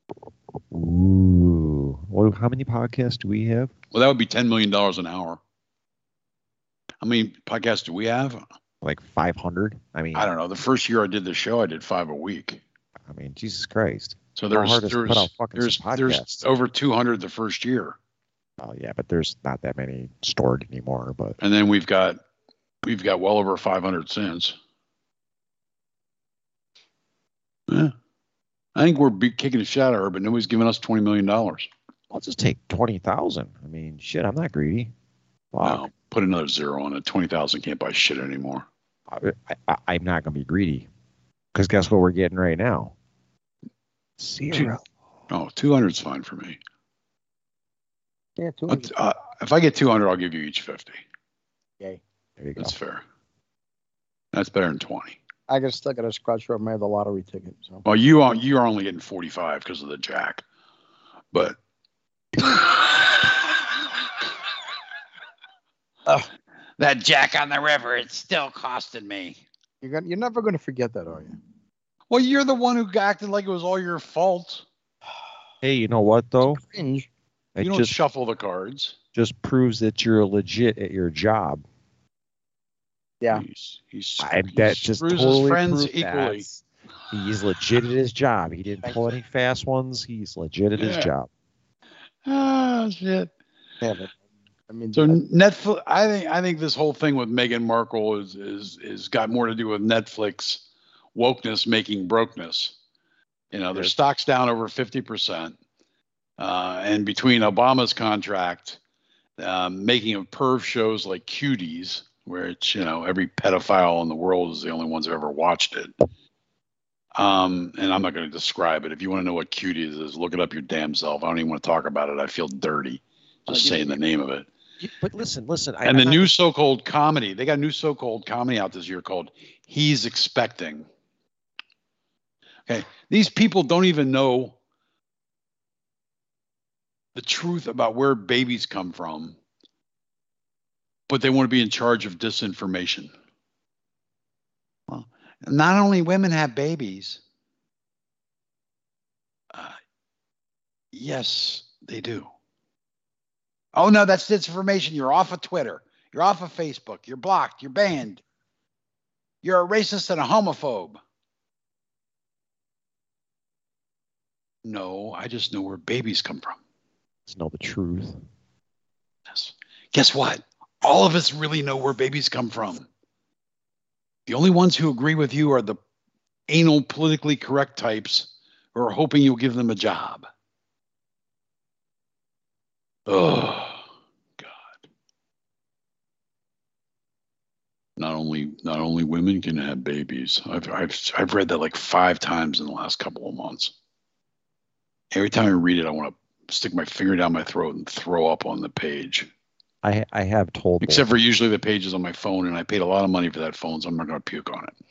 Ooh. Well, how many podcasts do we have? Well, that would be $10 million an hour. How many podcasts do we have? Like 500? I mean, I don't know. The first year I did the show, I did 5 a week. I mean, Jesus Christ. So there's over 200 the first year. Oh yeah, but there's not that many stored anymore. But and then we've got well over 500 since. Yeah. I think we're kicking a shot at her, but nobody's giving us $20 million. I'll just take 20,000. I mean, shit, I'm not greedy. Wow. No, put another zero on it. 20,000 can't buy shit anymore. I'm not going to be greedy. Because guess what we're getting right now? 0. Oh, 200's fine for me. Yeah, 200. If I get 200, I'll give you each 50. Yay. There you go. That's fair. That's better than 20. I still got to scratch up my the lottery ticket. So. Well, you are only getting 45 because of the jack, but that jack on the river, it's still costing me. You're never going to forget that, are you? Well, you're the one who acted like it was all your fault. Hey, you know what though? Cringe. You don't shuffle the cards. Just proves that you're legit at your job. Yeah. That just screws totally his friends proved equally. that. He's legit at his job. He didn't pull any fast ones. He's legit at his job. Ah, shit. Yeah, but I mean, so Netflix. I think this whole thing with Meghan Markle is got more to do with Netflix wokeness making brokeness. You know, their stock's down over 50%, and between Obama's contract, making of perv shows like Cuties, where it's, you know, every pedophile in the world is the only ones who ever watched it. And I'm not going to describe it. If you want to know what Cuties is, look it up your damn self. I don't even want to talk about it. I feel dirty just saying the name of it. But listen. And the new so-called comedy, they got a new so-called comedy out this year called He's Expecting. Okay. These people don't even know the truth about where babies come from, but they want to be in charge of disinformation. Well, not only women have babies. Yes, they do. Oh, no, that's disinformation. You're off of Twitter. You're off of Facebook. You're blocked. You're banned. You're a racist and a homophobe. No, I just know where babies come from. Just know the truth. Yes. Guess what? All of us really know where babies come from. The only ones who agree with you are the anal, politically correct types who are hoping you'll give them a job. Oh, God. Not only women can have babies. I've read that like 5 times in the last couple of months. Every time I read it, I want to stick my finger down my throat and throw up on the page. I have told. Except for usually the pages on my phone, and I paid a lot of money for that phone, so I'm not going to puke on it.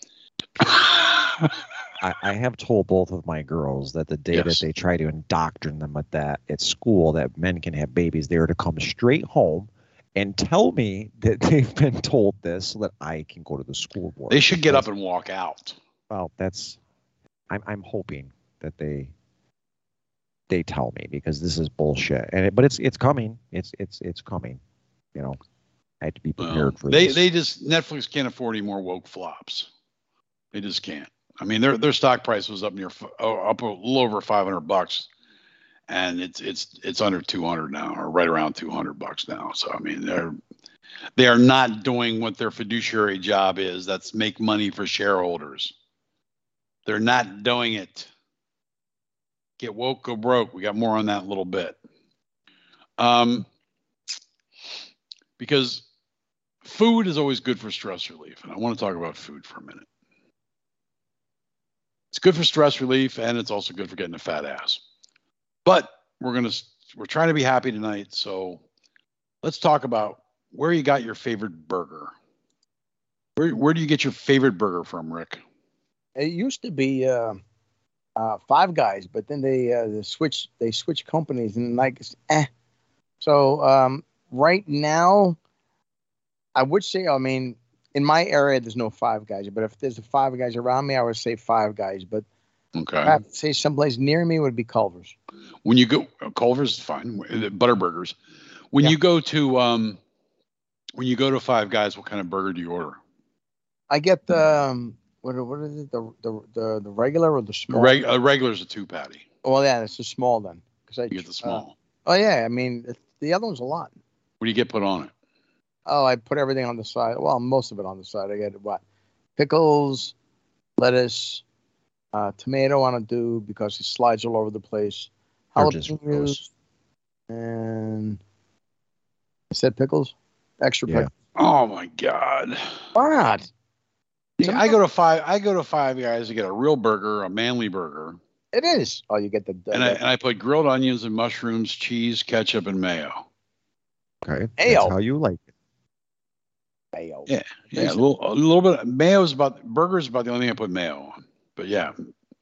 I have told both of my girls that the day that they try to indoctrinate them with that at school, that men can have babies, they are to come straight home and tell me that they've been told this so that I can go to the school board. They should get up and walk out. Well, I'm hoping that they tell me, because this is bullshit. But it's coming. It's coming. You know, I had to be prepared for this. Netflix can't afford any more woke flops. They just can't. I mean, their stock price was up a little over $500, and it's under 200 now, or right around $200 now. So I mean, they are not doing what their fiduciary job is. That's make money for shareholders. They're not doing it. Get woke, go broke. We got more on that in a little bit. Because food is always good for stress relief, and I want to talk about food for a minute. It's good for stress relief, and it's also good for getting a fat ass. But we're trying to be happy tonight, so let's talk about where you got your favorite burger. Where do you get your favorite burger from, Rick? It used to be Five Guys, but then they switched companies, and like So right now, I would say, I mean, in my area, there's no Five Guys, but if there's a Five Guys around me, I would say Five Guys. But okay, I have to say someplace near me would be Culver's. When you go, Culver's is fine. Butterburgers. When you go to Five Guys, what kind of burger do you order? I get the what is it? The regular or the small? Regular is a 2-patty. Well, yeah, it's the small then. You get the small. Oh yeah, I mean the other one's a lot. What do you get put on it? Oh, I put everything on the side. Well, most of it on the side. I get what? Pickles, lettuce, tomato on a do because it slides all over the place. Jalapenos, and I said pickles. Extra pickles. Oh my God. Why not? Yeah, I go to Five Guys to get a real burger, a manly burger, It is. Oh, you get the. and I put grilled onions and mushrooms, cheese, ketchup, and mayo. Okay. Mayo. That's how you like it. mayo. Yeah, a little bit. Mayo's about burgers about the only thing I put mayo on. But yeah,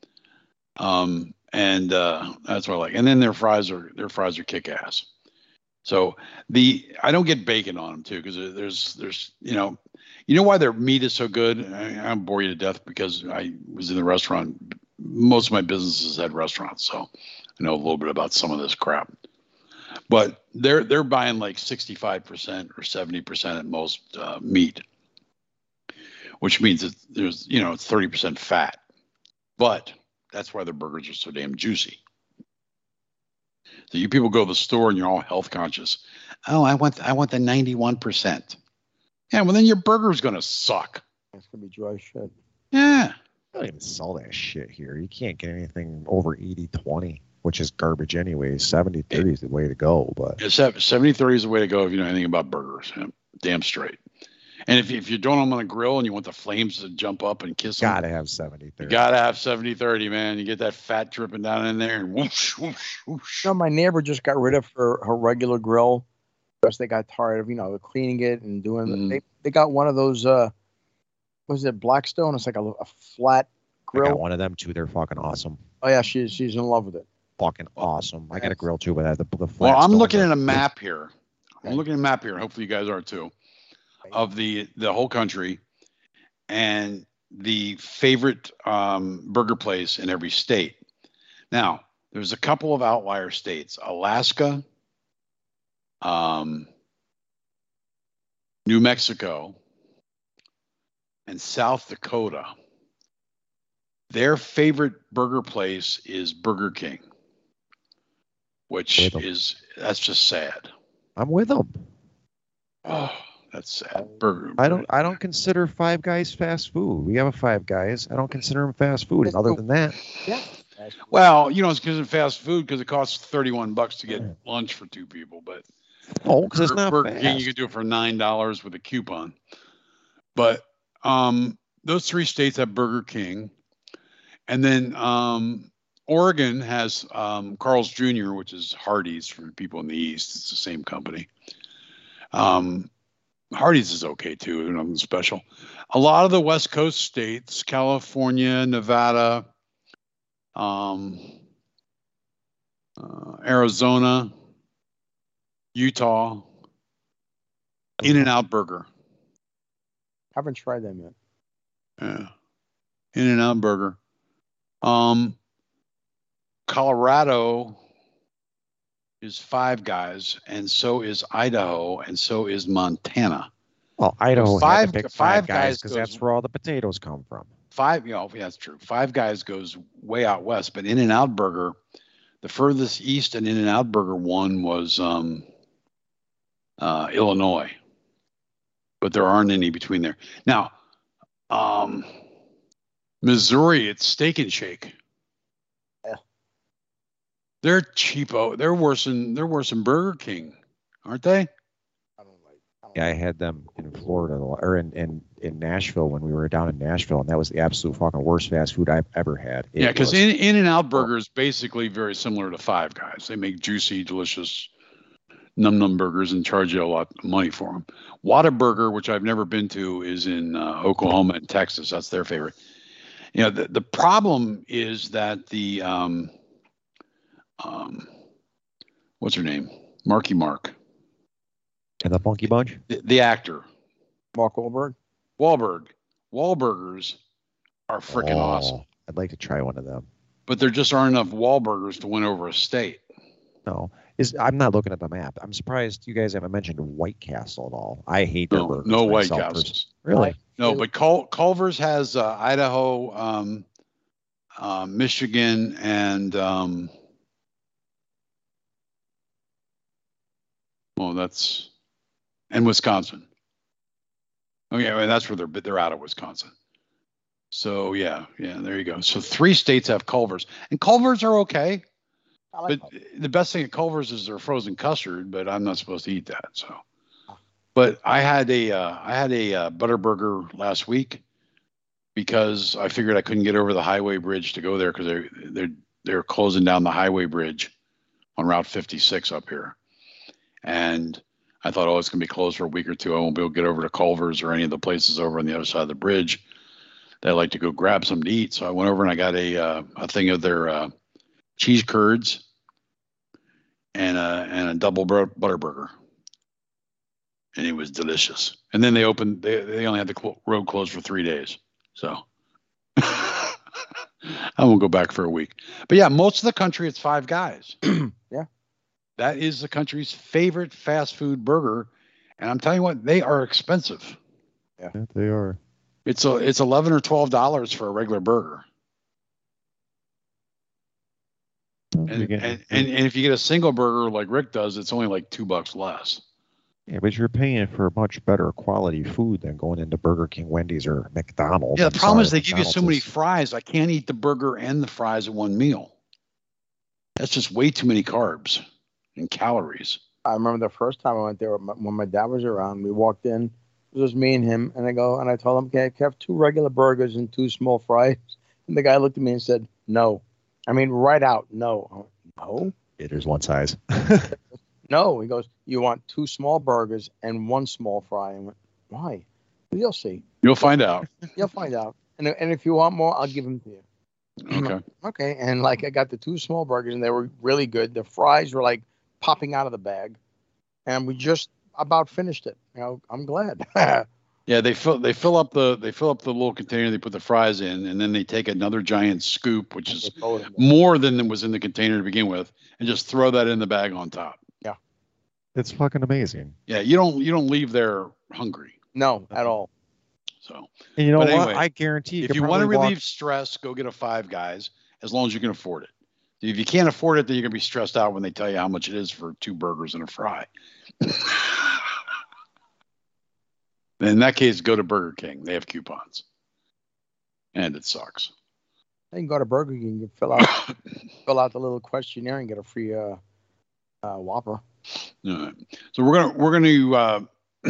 and that's what I like. And then their fries are kick ass. So I don't get bacon on them too, because there's you know why their meat is so good. I'll bore you to death because I was in the restaurant. Most of my businesses had restaurants, so I know a little bit about some of this crap. But they're buying like 65% or 70% at most meat, which means that there's it's 30% fat. But that's why their burgers are so damn juicy. So you people go to the store and you're all health conscious. Oh, I want the 91%. Yeah, well then your burger's gonna suck. It's gonna be dry shit. Yeah. They don't even sell that shit here. You can't get anything over 80-20, which is garbage anyway. 70-30 is the way to go. But 70-30 is the way to go if you know anything about burgers. Yeah, damn straight. And if you're doing them on a grill and you want the flames to jump up and kiss them, gotta have 70-30. You gotta have 70-30, man. You get that fat dripping down in there and whoosh, whoosh, whoosh. My neighbor just got rid of her regular grill because they got tired of cleaning it and doing. They got one of those. Was it Blackstone? It's like a flat grill. I got one of them too. They're fucking awesome. Oh yeah, she's in love with it. Fucking awesome. I got a grill too, but the flat. Well, I'm stones looking are- at a map here. I'm looking at a map here. Hopefully you guys are too. Of the whole country and the favorite burger place in every state. Now, there's a couple of outlier states: Alaska, New Mexico, and South Dakota. Their favorite burger place is Burger King, which that's just sad. I'm with them. Oh, that's sad. Burger. I don't consider Five Guys fast food. We have a Five Guys. I don't consider them fast food. And other than that, Yeah. Well, it's because of fast food because it costs $31 to get lunch for two people. But because it's not Burger fast. King, you could do it for $9 with a coupon. But those three states have Burger King, and then Oregon has Carl's Jr., which is Hardee's for people in the East. It's the same company. Hardee's is okay too, nothing special. A lot of the West Coast states, California, Nevada, Arizona, Utah, In-N-Out Burger. Haven't tried them yet. Yeah. In-N-Out Burger. Colorado is Five Guys, and so is Idaho, and so is Montana. Well, Idaho had to pick Five Five Guys Guys because goes- that's where all the potatoes come from. Yeah, that's true. Five Guys goes way out west, but In-N-Out Burger, the furthest east an In-N-Out Burger one was Illinois, but there aren't any between there. Now, Missouri, it's Steak and Shake. Yeah. They're cheapo. They're worse than Burger King, aren't they? Yeah, I had them in Florida or in Nashville when we were down in Nashville, and that was the absolute fucking worst fast food I've ever had. It Yeah, because was- In-N-Out Burger is basically very similar to Five Guys. They make juicy, delicious num burgers and charge you a lot of money for them. Whataburger, which I've never been to, is in Oklahoma and Texas. That's their favorite. The problem is that the what's her name? Marky Mark. and the Funky Bunch. The actor. Mark Wahlberg. Wahlburgers are freaking awesome. I'd like to try one of them. But there just aren't enough Wahlburgers to win over a state. No, I'm not looking at the map. I'm surprised you guys haven't mentioned White Castle at all. I hate their burgers. No White myself, Castles. Really? No, but Culver's has Idaho, Michigan, and and Wisconsin. Oh yeah, well, that's where they're out of Wisconsin. So yeah, there you go. So 3 states have Culver's, and Culver's are okay. But the best thing at Culver's is their frozen custard, but I'm not supposed to eat that. So, but I had a Butterburger last week. because I figured I couldn't get over the highway bridge to go there because they're closing down the highway bridge on Route 56 up here. And I thought, it's going to be closed for a week or two. I won't be able to get over to Culver's or any of the places over on the other side of the bridge that I like to go grab something to eat. So I went over and I got a thing of their cheese curds and a double butter burger. And it was delicious. And then they only had the road closed for 3 days. So I won't go back for a week. But yeah, most of the country, it's Five Guys. Yeah. That is the country's favorite fast food burger. And I'm telling you what, they are expensive. Yeah, they are. It's $11 or $12 for a regular burger. And if you get a single burger like Rick does, it's only like $2 less. Yeah, but you're paying for much better quality food than going into Burger King, Wendy's, or McDonald's. Yeah, the problem is they give you so many fries. I can't eat the burger and the fries in one meal. That's just way too many carbs and calories. I remember the first time I went there when my dad was around. We walked in, it was just me and him, and I told him, "Okay, I have 2 regular burgers and 2 small fries." And the guy looked at me and said, "No." I mean, right out, no. No. Yeah, there's one size. No, he goes, "You want 2 small burgers and 1 small fry." I went, "Why?" You'll see. You'll find out. You'll find out. And if you want more, I'll give them to you. Okay. Okay. And like I got the 2 small burgers and they were really good. The fries were like popping out of the bag, and we just about finished it. I'm glad. Yeah, they fill up the little container they put the fries in, and then they take another giant scoop, which is more than was in the container to begin with, and just throw that in the bag on top. Yeah. It's fucking amazing. Yeah, you don't leave there hungry. No, at all. So, and you know what? Anyway, I guarantee if you want to relieve stress, go get a Five Guys, as long as you can afford it. If you can't afford it, then you're gonna be stressed out when they tell you how much it is for 2 burgers and a fry. In that case, go to Burger King. They have coupons, and it sucks. You can go to Burger King and fill out the little questionnaire and get a free Whopper. All right. So we're gonna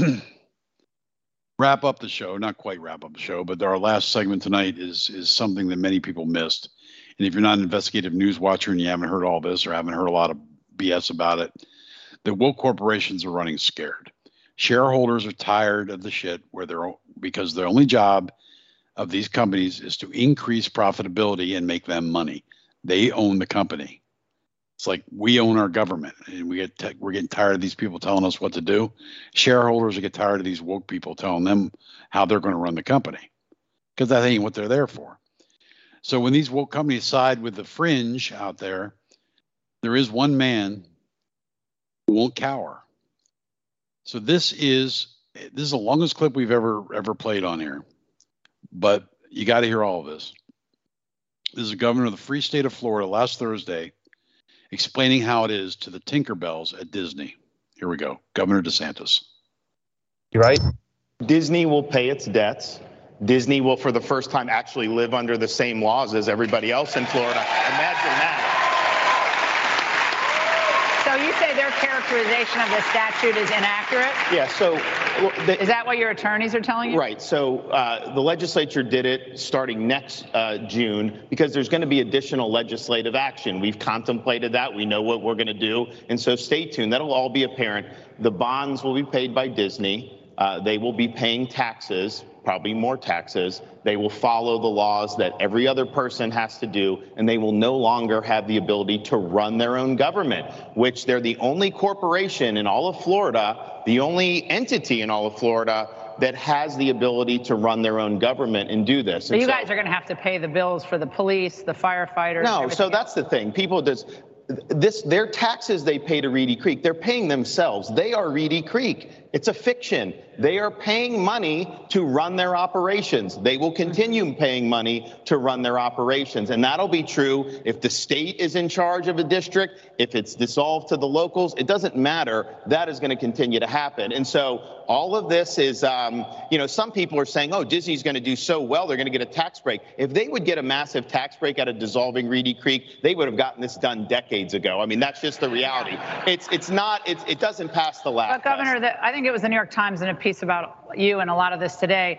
wrap up the show. Not quite wrap up the show, but our last segment tonight is something that many people missed. And if you're not an investigative news watcher and you haven't heard all this or haven't heard a lot of BS about it, the woke corporations are running scared. Shareholders are tired of the shit because the only job of these companies is to increase profitability and make them money. They own the company. It's like we own our government, and we're getting tired of these people telling us what to do. Shareholders get tired of these woke people telling them how they're going to run the company, because that ain't what they're there for. So when these woke companies side with the fringe out there, there is one man who won't cower. So this is the longest clip we've ever played on here, but you got to hear all of this. This is the governor of the free state of Florida last Thursday explaining how it is to the Tinkerbells at Disney. Here we go. Governor DeSantis. Right? Disney will pay its debts. Disney will, for the first time, actually live under the same laws as everybody else in Florida. Imagine that. So you say their characterization of the statute is inaccurate? Yeah, so... is that what your attorneys are telling you? Right. So the legislature did it starting next June because there's going to be additional legislative action. We've contemplated that. We know what we're going to do. And so stay tuned. That'll all be apparent. The bonds will be paid by Disney. They will be paying taxes, probably more taxes. They will follow the laws that every other person has to do, and they will no longer have the ability to run their own government, which they're the only corporation in all of Florida, the only entity in all of Florida that has the ability to run their own government and do this. So you guys are going to have to pay the bills for the police, the firefighters. No, so that's the thing. People just... their taxes they pay to Reedy Creek, they're paying themselves. They are Reedy Creek. It's a fiction. They are paying money to run their operations. They will continue paying money to run their operations. And that'll be true if the state is in charge of a district, if it's dissolved to the locals. It doesn't matter. That is going to continue to happen. And so all of this is, some people are saying, oh, Disney's going to do so well, they're going to get a tax break. If they would get a massive tax break out of dissolving Reedy Creek, they would have gotten this done decades ago. I mean, that's just the reality. It doesn't pass the laugh. But Governor, I think it was the New York Times in a piece about you and a lot of this today.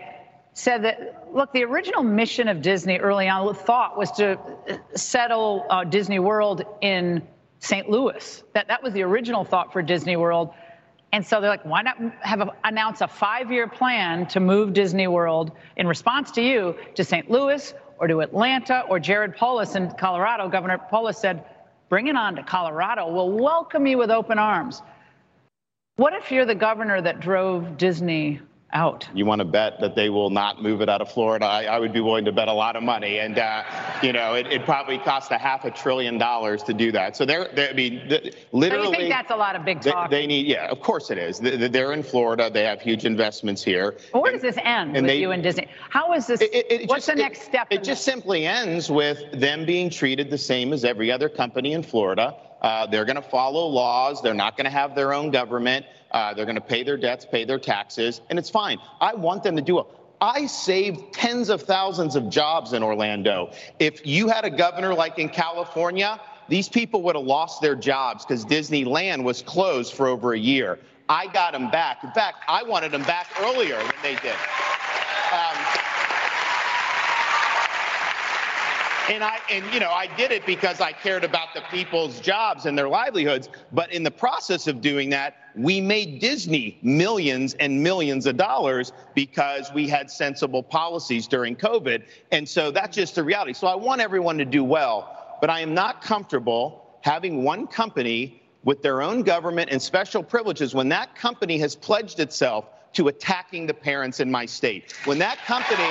said that, look, the original mission of Disney early on thought was to settle Disney World in St. Louis. That was the original thought for Disney World. And so they're like, why not announce a 5-year plan to move Disney World in response to you to St. Louis or to Atlanta? Or Jared Polis in Colorado, Governor Polis said, bring it on to Colorado. We'll welcome you with open arms. What if you're the governor that drove Disney out? You want to bet that they will not move it out of Florida? I would be willing to bet a lot of money, and it probably cost $500 billion to do that. So literally. So you think that's a lot of big talk? They need, yeah, of course it is. They're in Florida. They have huge investments here. But where does this end with you and Disney? How is this? What's the next step? It just simply ends with them being treated the same as every other company in Florida. They're going to follow laws. They're not going to have their own government. They're going to pay their debts, pay their taxes, and it's fine. I want them to do it. I saved tens of thousands of jobs in Orlando. If you had a governor like in California, these people would have lost their jobs because Disneyland was closed for over a year. I got them back. In fact, I wanted them back earlier than they did. I did it because I cared about the people's jobs and their livelihoods. But in the process of doing that, we made Disney millions and millions of dollars because we had sensible policies during COVID. And so that's just the reality. So I want everyone to do well, but I am not comfortable having one company with their own government and special privileges when that company has pledged itself to attacking the parents in my state. When that company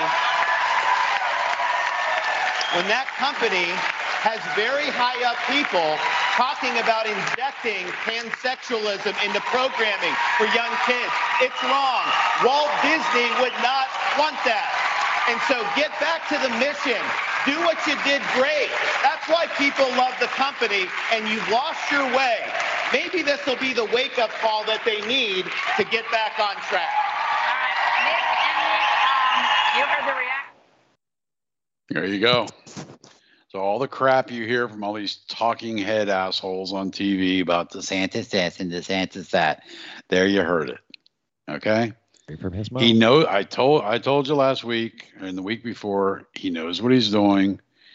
has very high up people talking about injecting pansexualism into programming for young kids. It's wrong. Walt Disney would not want that. And so get back to the mission. Do what you did great. That's why people love the company, and you've lost your way. Maybe this will be the wake-up call that they need to get back on track. All right, Nick, you heard the reaction. There you go. So all the crap you hear from all these talking head assholes on TV about DeSantis this and DeSantis that, there you heard it. Okay? From his mouth. He knows. I told you last week and the week before. He knows what he's doing.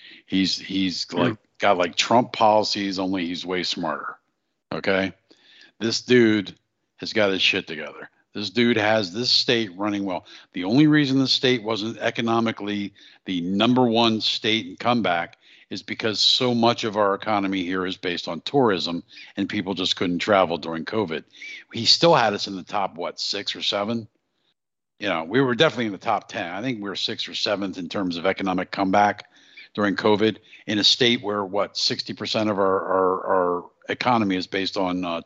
He's got like Trump policies, only he's way smarter. Okay? This dude has got his shit together. This dude has this state running well. The only reason the state wasn't economically the #1 state in comeback is because so much of our economy here is based on tourism, and people just couldn't travel during COVID. He still had us in the top, 6 or 7? We were definitely in the top 10. I think we were 6th or 7th in terms of economic comeback during COVID in a state where 60% of our economy is based on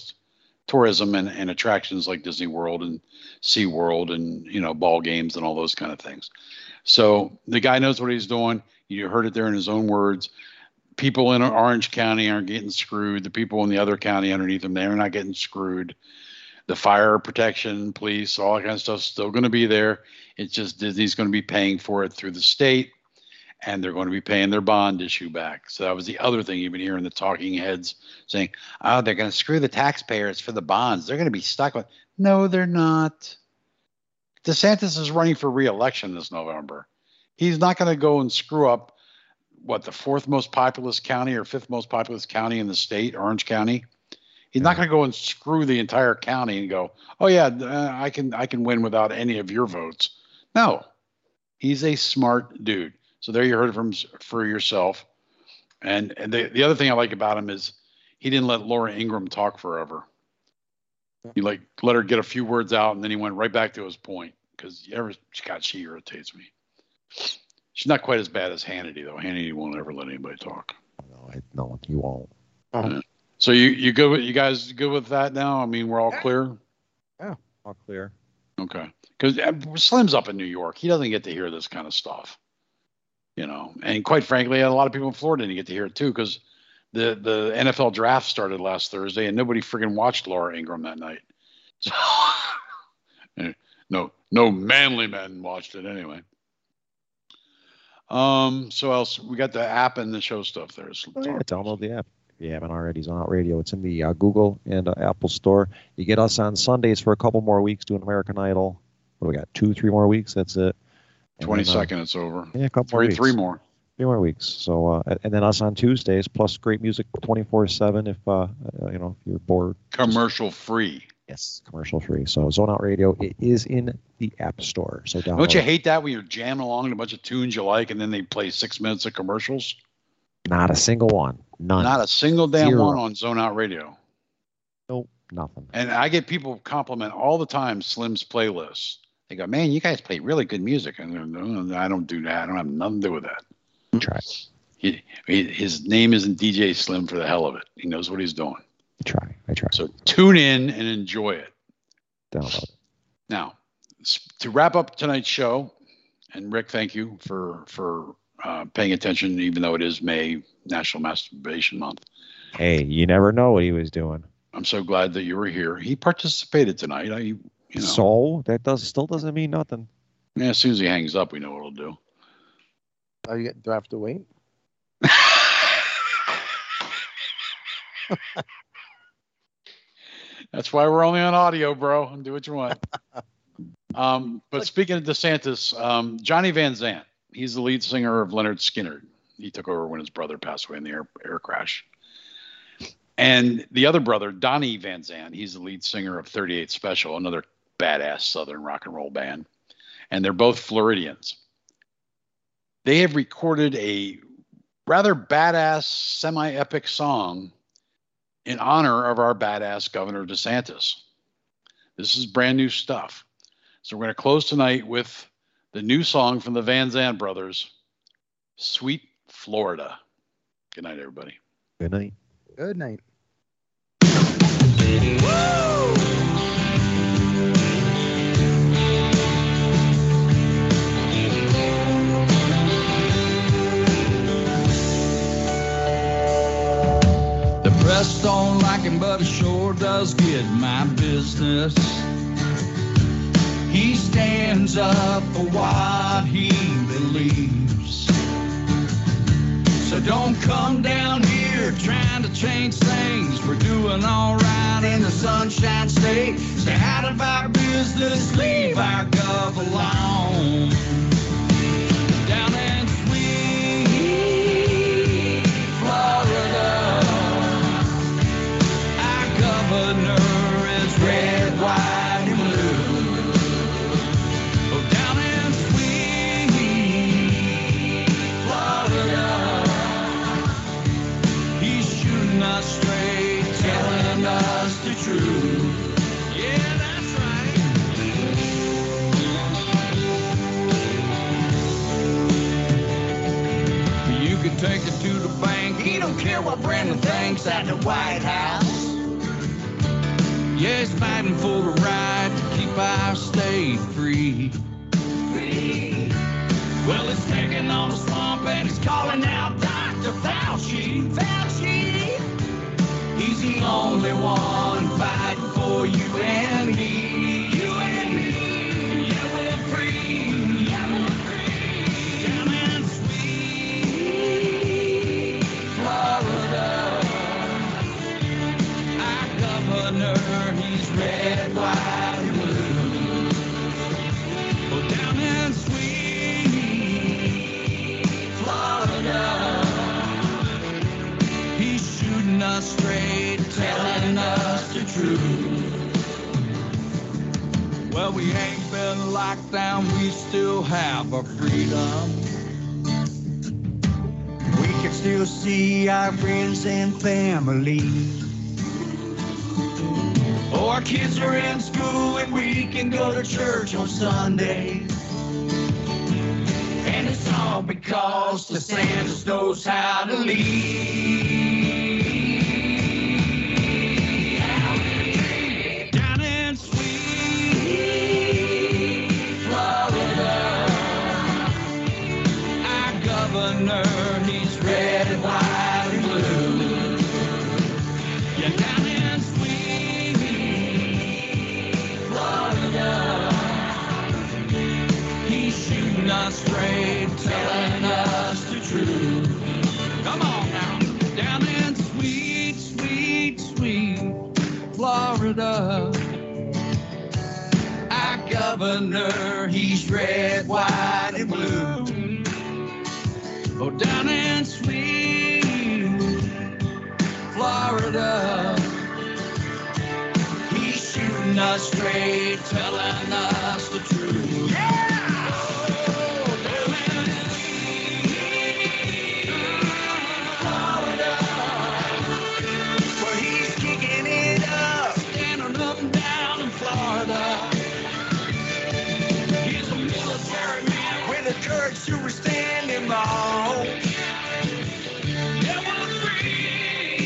tourism and attractions like Disney World and SeaWorld and, ball games and all those kind of things. So the guy knows what he's doing. You heard it there in his own words. People in Orange County aren't getting screwed. The people in the other county underneath them, they're not getting screwed. The fire protection, police, all that kind of stuff is still going to be there. It's just Disney's going to be paying for it through the state, and they're going to be paying their bond issue back. So that was the other thing you've been hearing the talking heads saying, oh, they're going to screw the taxpayers for the bonds. They're going to be stuck with. No, they're not. DeSantis is running for re-election this November. He's not going to go and screw up, the 4th most populous county or 5th most populous county in the state, Orange County. He's not going to go and screw the entire county and go, oh, yeah, I can win without any of your votes. No, he's a smart dude. So there you heard it from for yourself. And the other thing I like about him is he didn't let Laura Ingraham talk forever. He let her get a few words out, and then he went right back to his point because she irritates me. She's not quite as bad as Hannity, though. Hannity won't ever let anybody talk. No, he won't. Yeah. So you guys good with that now? I mean, we're all clear? Yeah, all clear. Okay. Because Slim's up in New York. He doesn't get to hear this kind of stuff. And quite frankly, a lot of people in Florida didn't get to hear it too because the NFL draft started last Thursday and nobody friggin' watched Laura Ingraham that night. So, no manly men watched it anyway. So else we got the app and the show stuff there. So download the app if you haven't already. It's on Radio. It's in the Google and Apple store. You get us on Sundays for a couple more weeks doing American Idol. What do we got? 2-3 more weeks. That's it. 22nd, it's over. Yeah, a couple more weeks. 3 more. 3 more weeks. So, and then us on Tuesdays, plus great music 24/7 if, if you're bored. Commercial free. Yes, commercial free. So Zone Out Radio, it is in the App Store. So download. Don't you hate that when you're jamming along to a bunch of tunes you like and then they play 6 minutes of commercials? Not a single one. None. Not a single damn 0. one on Zone Out Radio. Nope, nothing. And I get people compliment all the time Slim's playlists. They go, man, you guys play really good music. And I don't do that. I don't have nothing to do with that. Try. His name isn't DJ Slim for the hell of it. He knows what he's doing. I try. So tune in and enjoy it. Download it. Now, to wrap up tonight's show, and Rick, thank you for paying attention, even though it is May, National Masturbation Month. Hey, you never know what he was doing. I'm so glad that you were here. He participated tonight. So that still doesn't mean nothing. Yeah, as soon as he hangs up, we know what he'll do. Do I have to wait? That's why we're only on audio, bro. Do what you want. But speaking of DeSantis, Johnny Van Zant, he's the lead singer of Lynyrd Skynyrd. He took over when his brother passed away in the air crash. And the other brother, Donnie Van Zant, he's the lead singer of 38 Special, another badass Southern rock and roll band. And they're both Floridians. They have recorded a rather badass, semi-epic song in honor of our badass Governor DeSantis. This is brand new stuff. So we're going to close tonight with the new song from the Van Zant brothers, Sweet Florida. Good night, everybody. Good night. Good night. Press don't like him, but it sure does get my business. He stands up for what he believes. So don't come down here trying to change things. We're doing all right in the Sunshine State. Stay out of our business, leave our gov alone. Down in sweet Florida, governor is red, white, and blue. Oh, down in sweet Florida, he's shooting us straight, telling us the truth. Yeah, that's right. You can take it to the bank. He don't care what Brandon thinks at the White House. Yeah, he's fighting for the right to keep our state free. Well, he's taking on the swamp and he's calling out Dr. Fauci. He's the only one fighting for you and me. Yeah, we're free. Down in sweet Florida, our governor, he's red, white, and blue. Oh, down in sweet Florida, he's shooting us straight, telling us the truth. Well, we ain't been locked down, we still have our freedom. We can still see our friends and family. Oh, our kids are in school and we can go to church on Sunday. And it's all because DeSantis knows how to lead. Down in sweet Florida, our governor, he's red and white and blue. Yeah, down in sweet Florida, he's shooting us straight, telling us the truth. Come on now, down in sweet, sweet, sweet Florida, our governor, he's red, white, and blue. Oh, down in sweet Florida, he's shooting us straight, telling us the truth. Yeah! Oh, down in sweet Florida, where he's kicking it up, standing up and down in Florida. He's a military man with the courage to withstand him all. Yeah, we're free.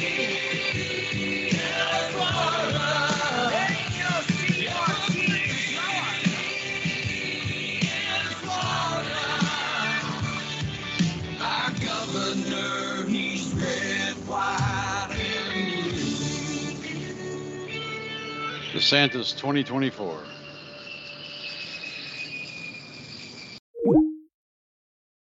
Yeah, Florida. F-L-O-R-D. Yeah, Florida. Our governor, he's red, white, and blue. DeSantis 2024.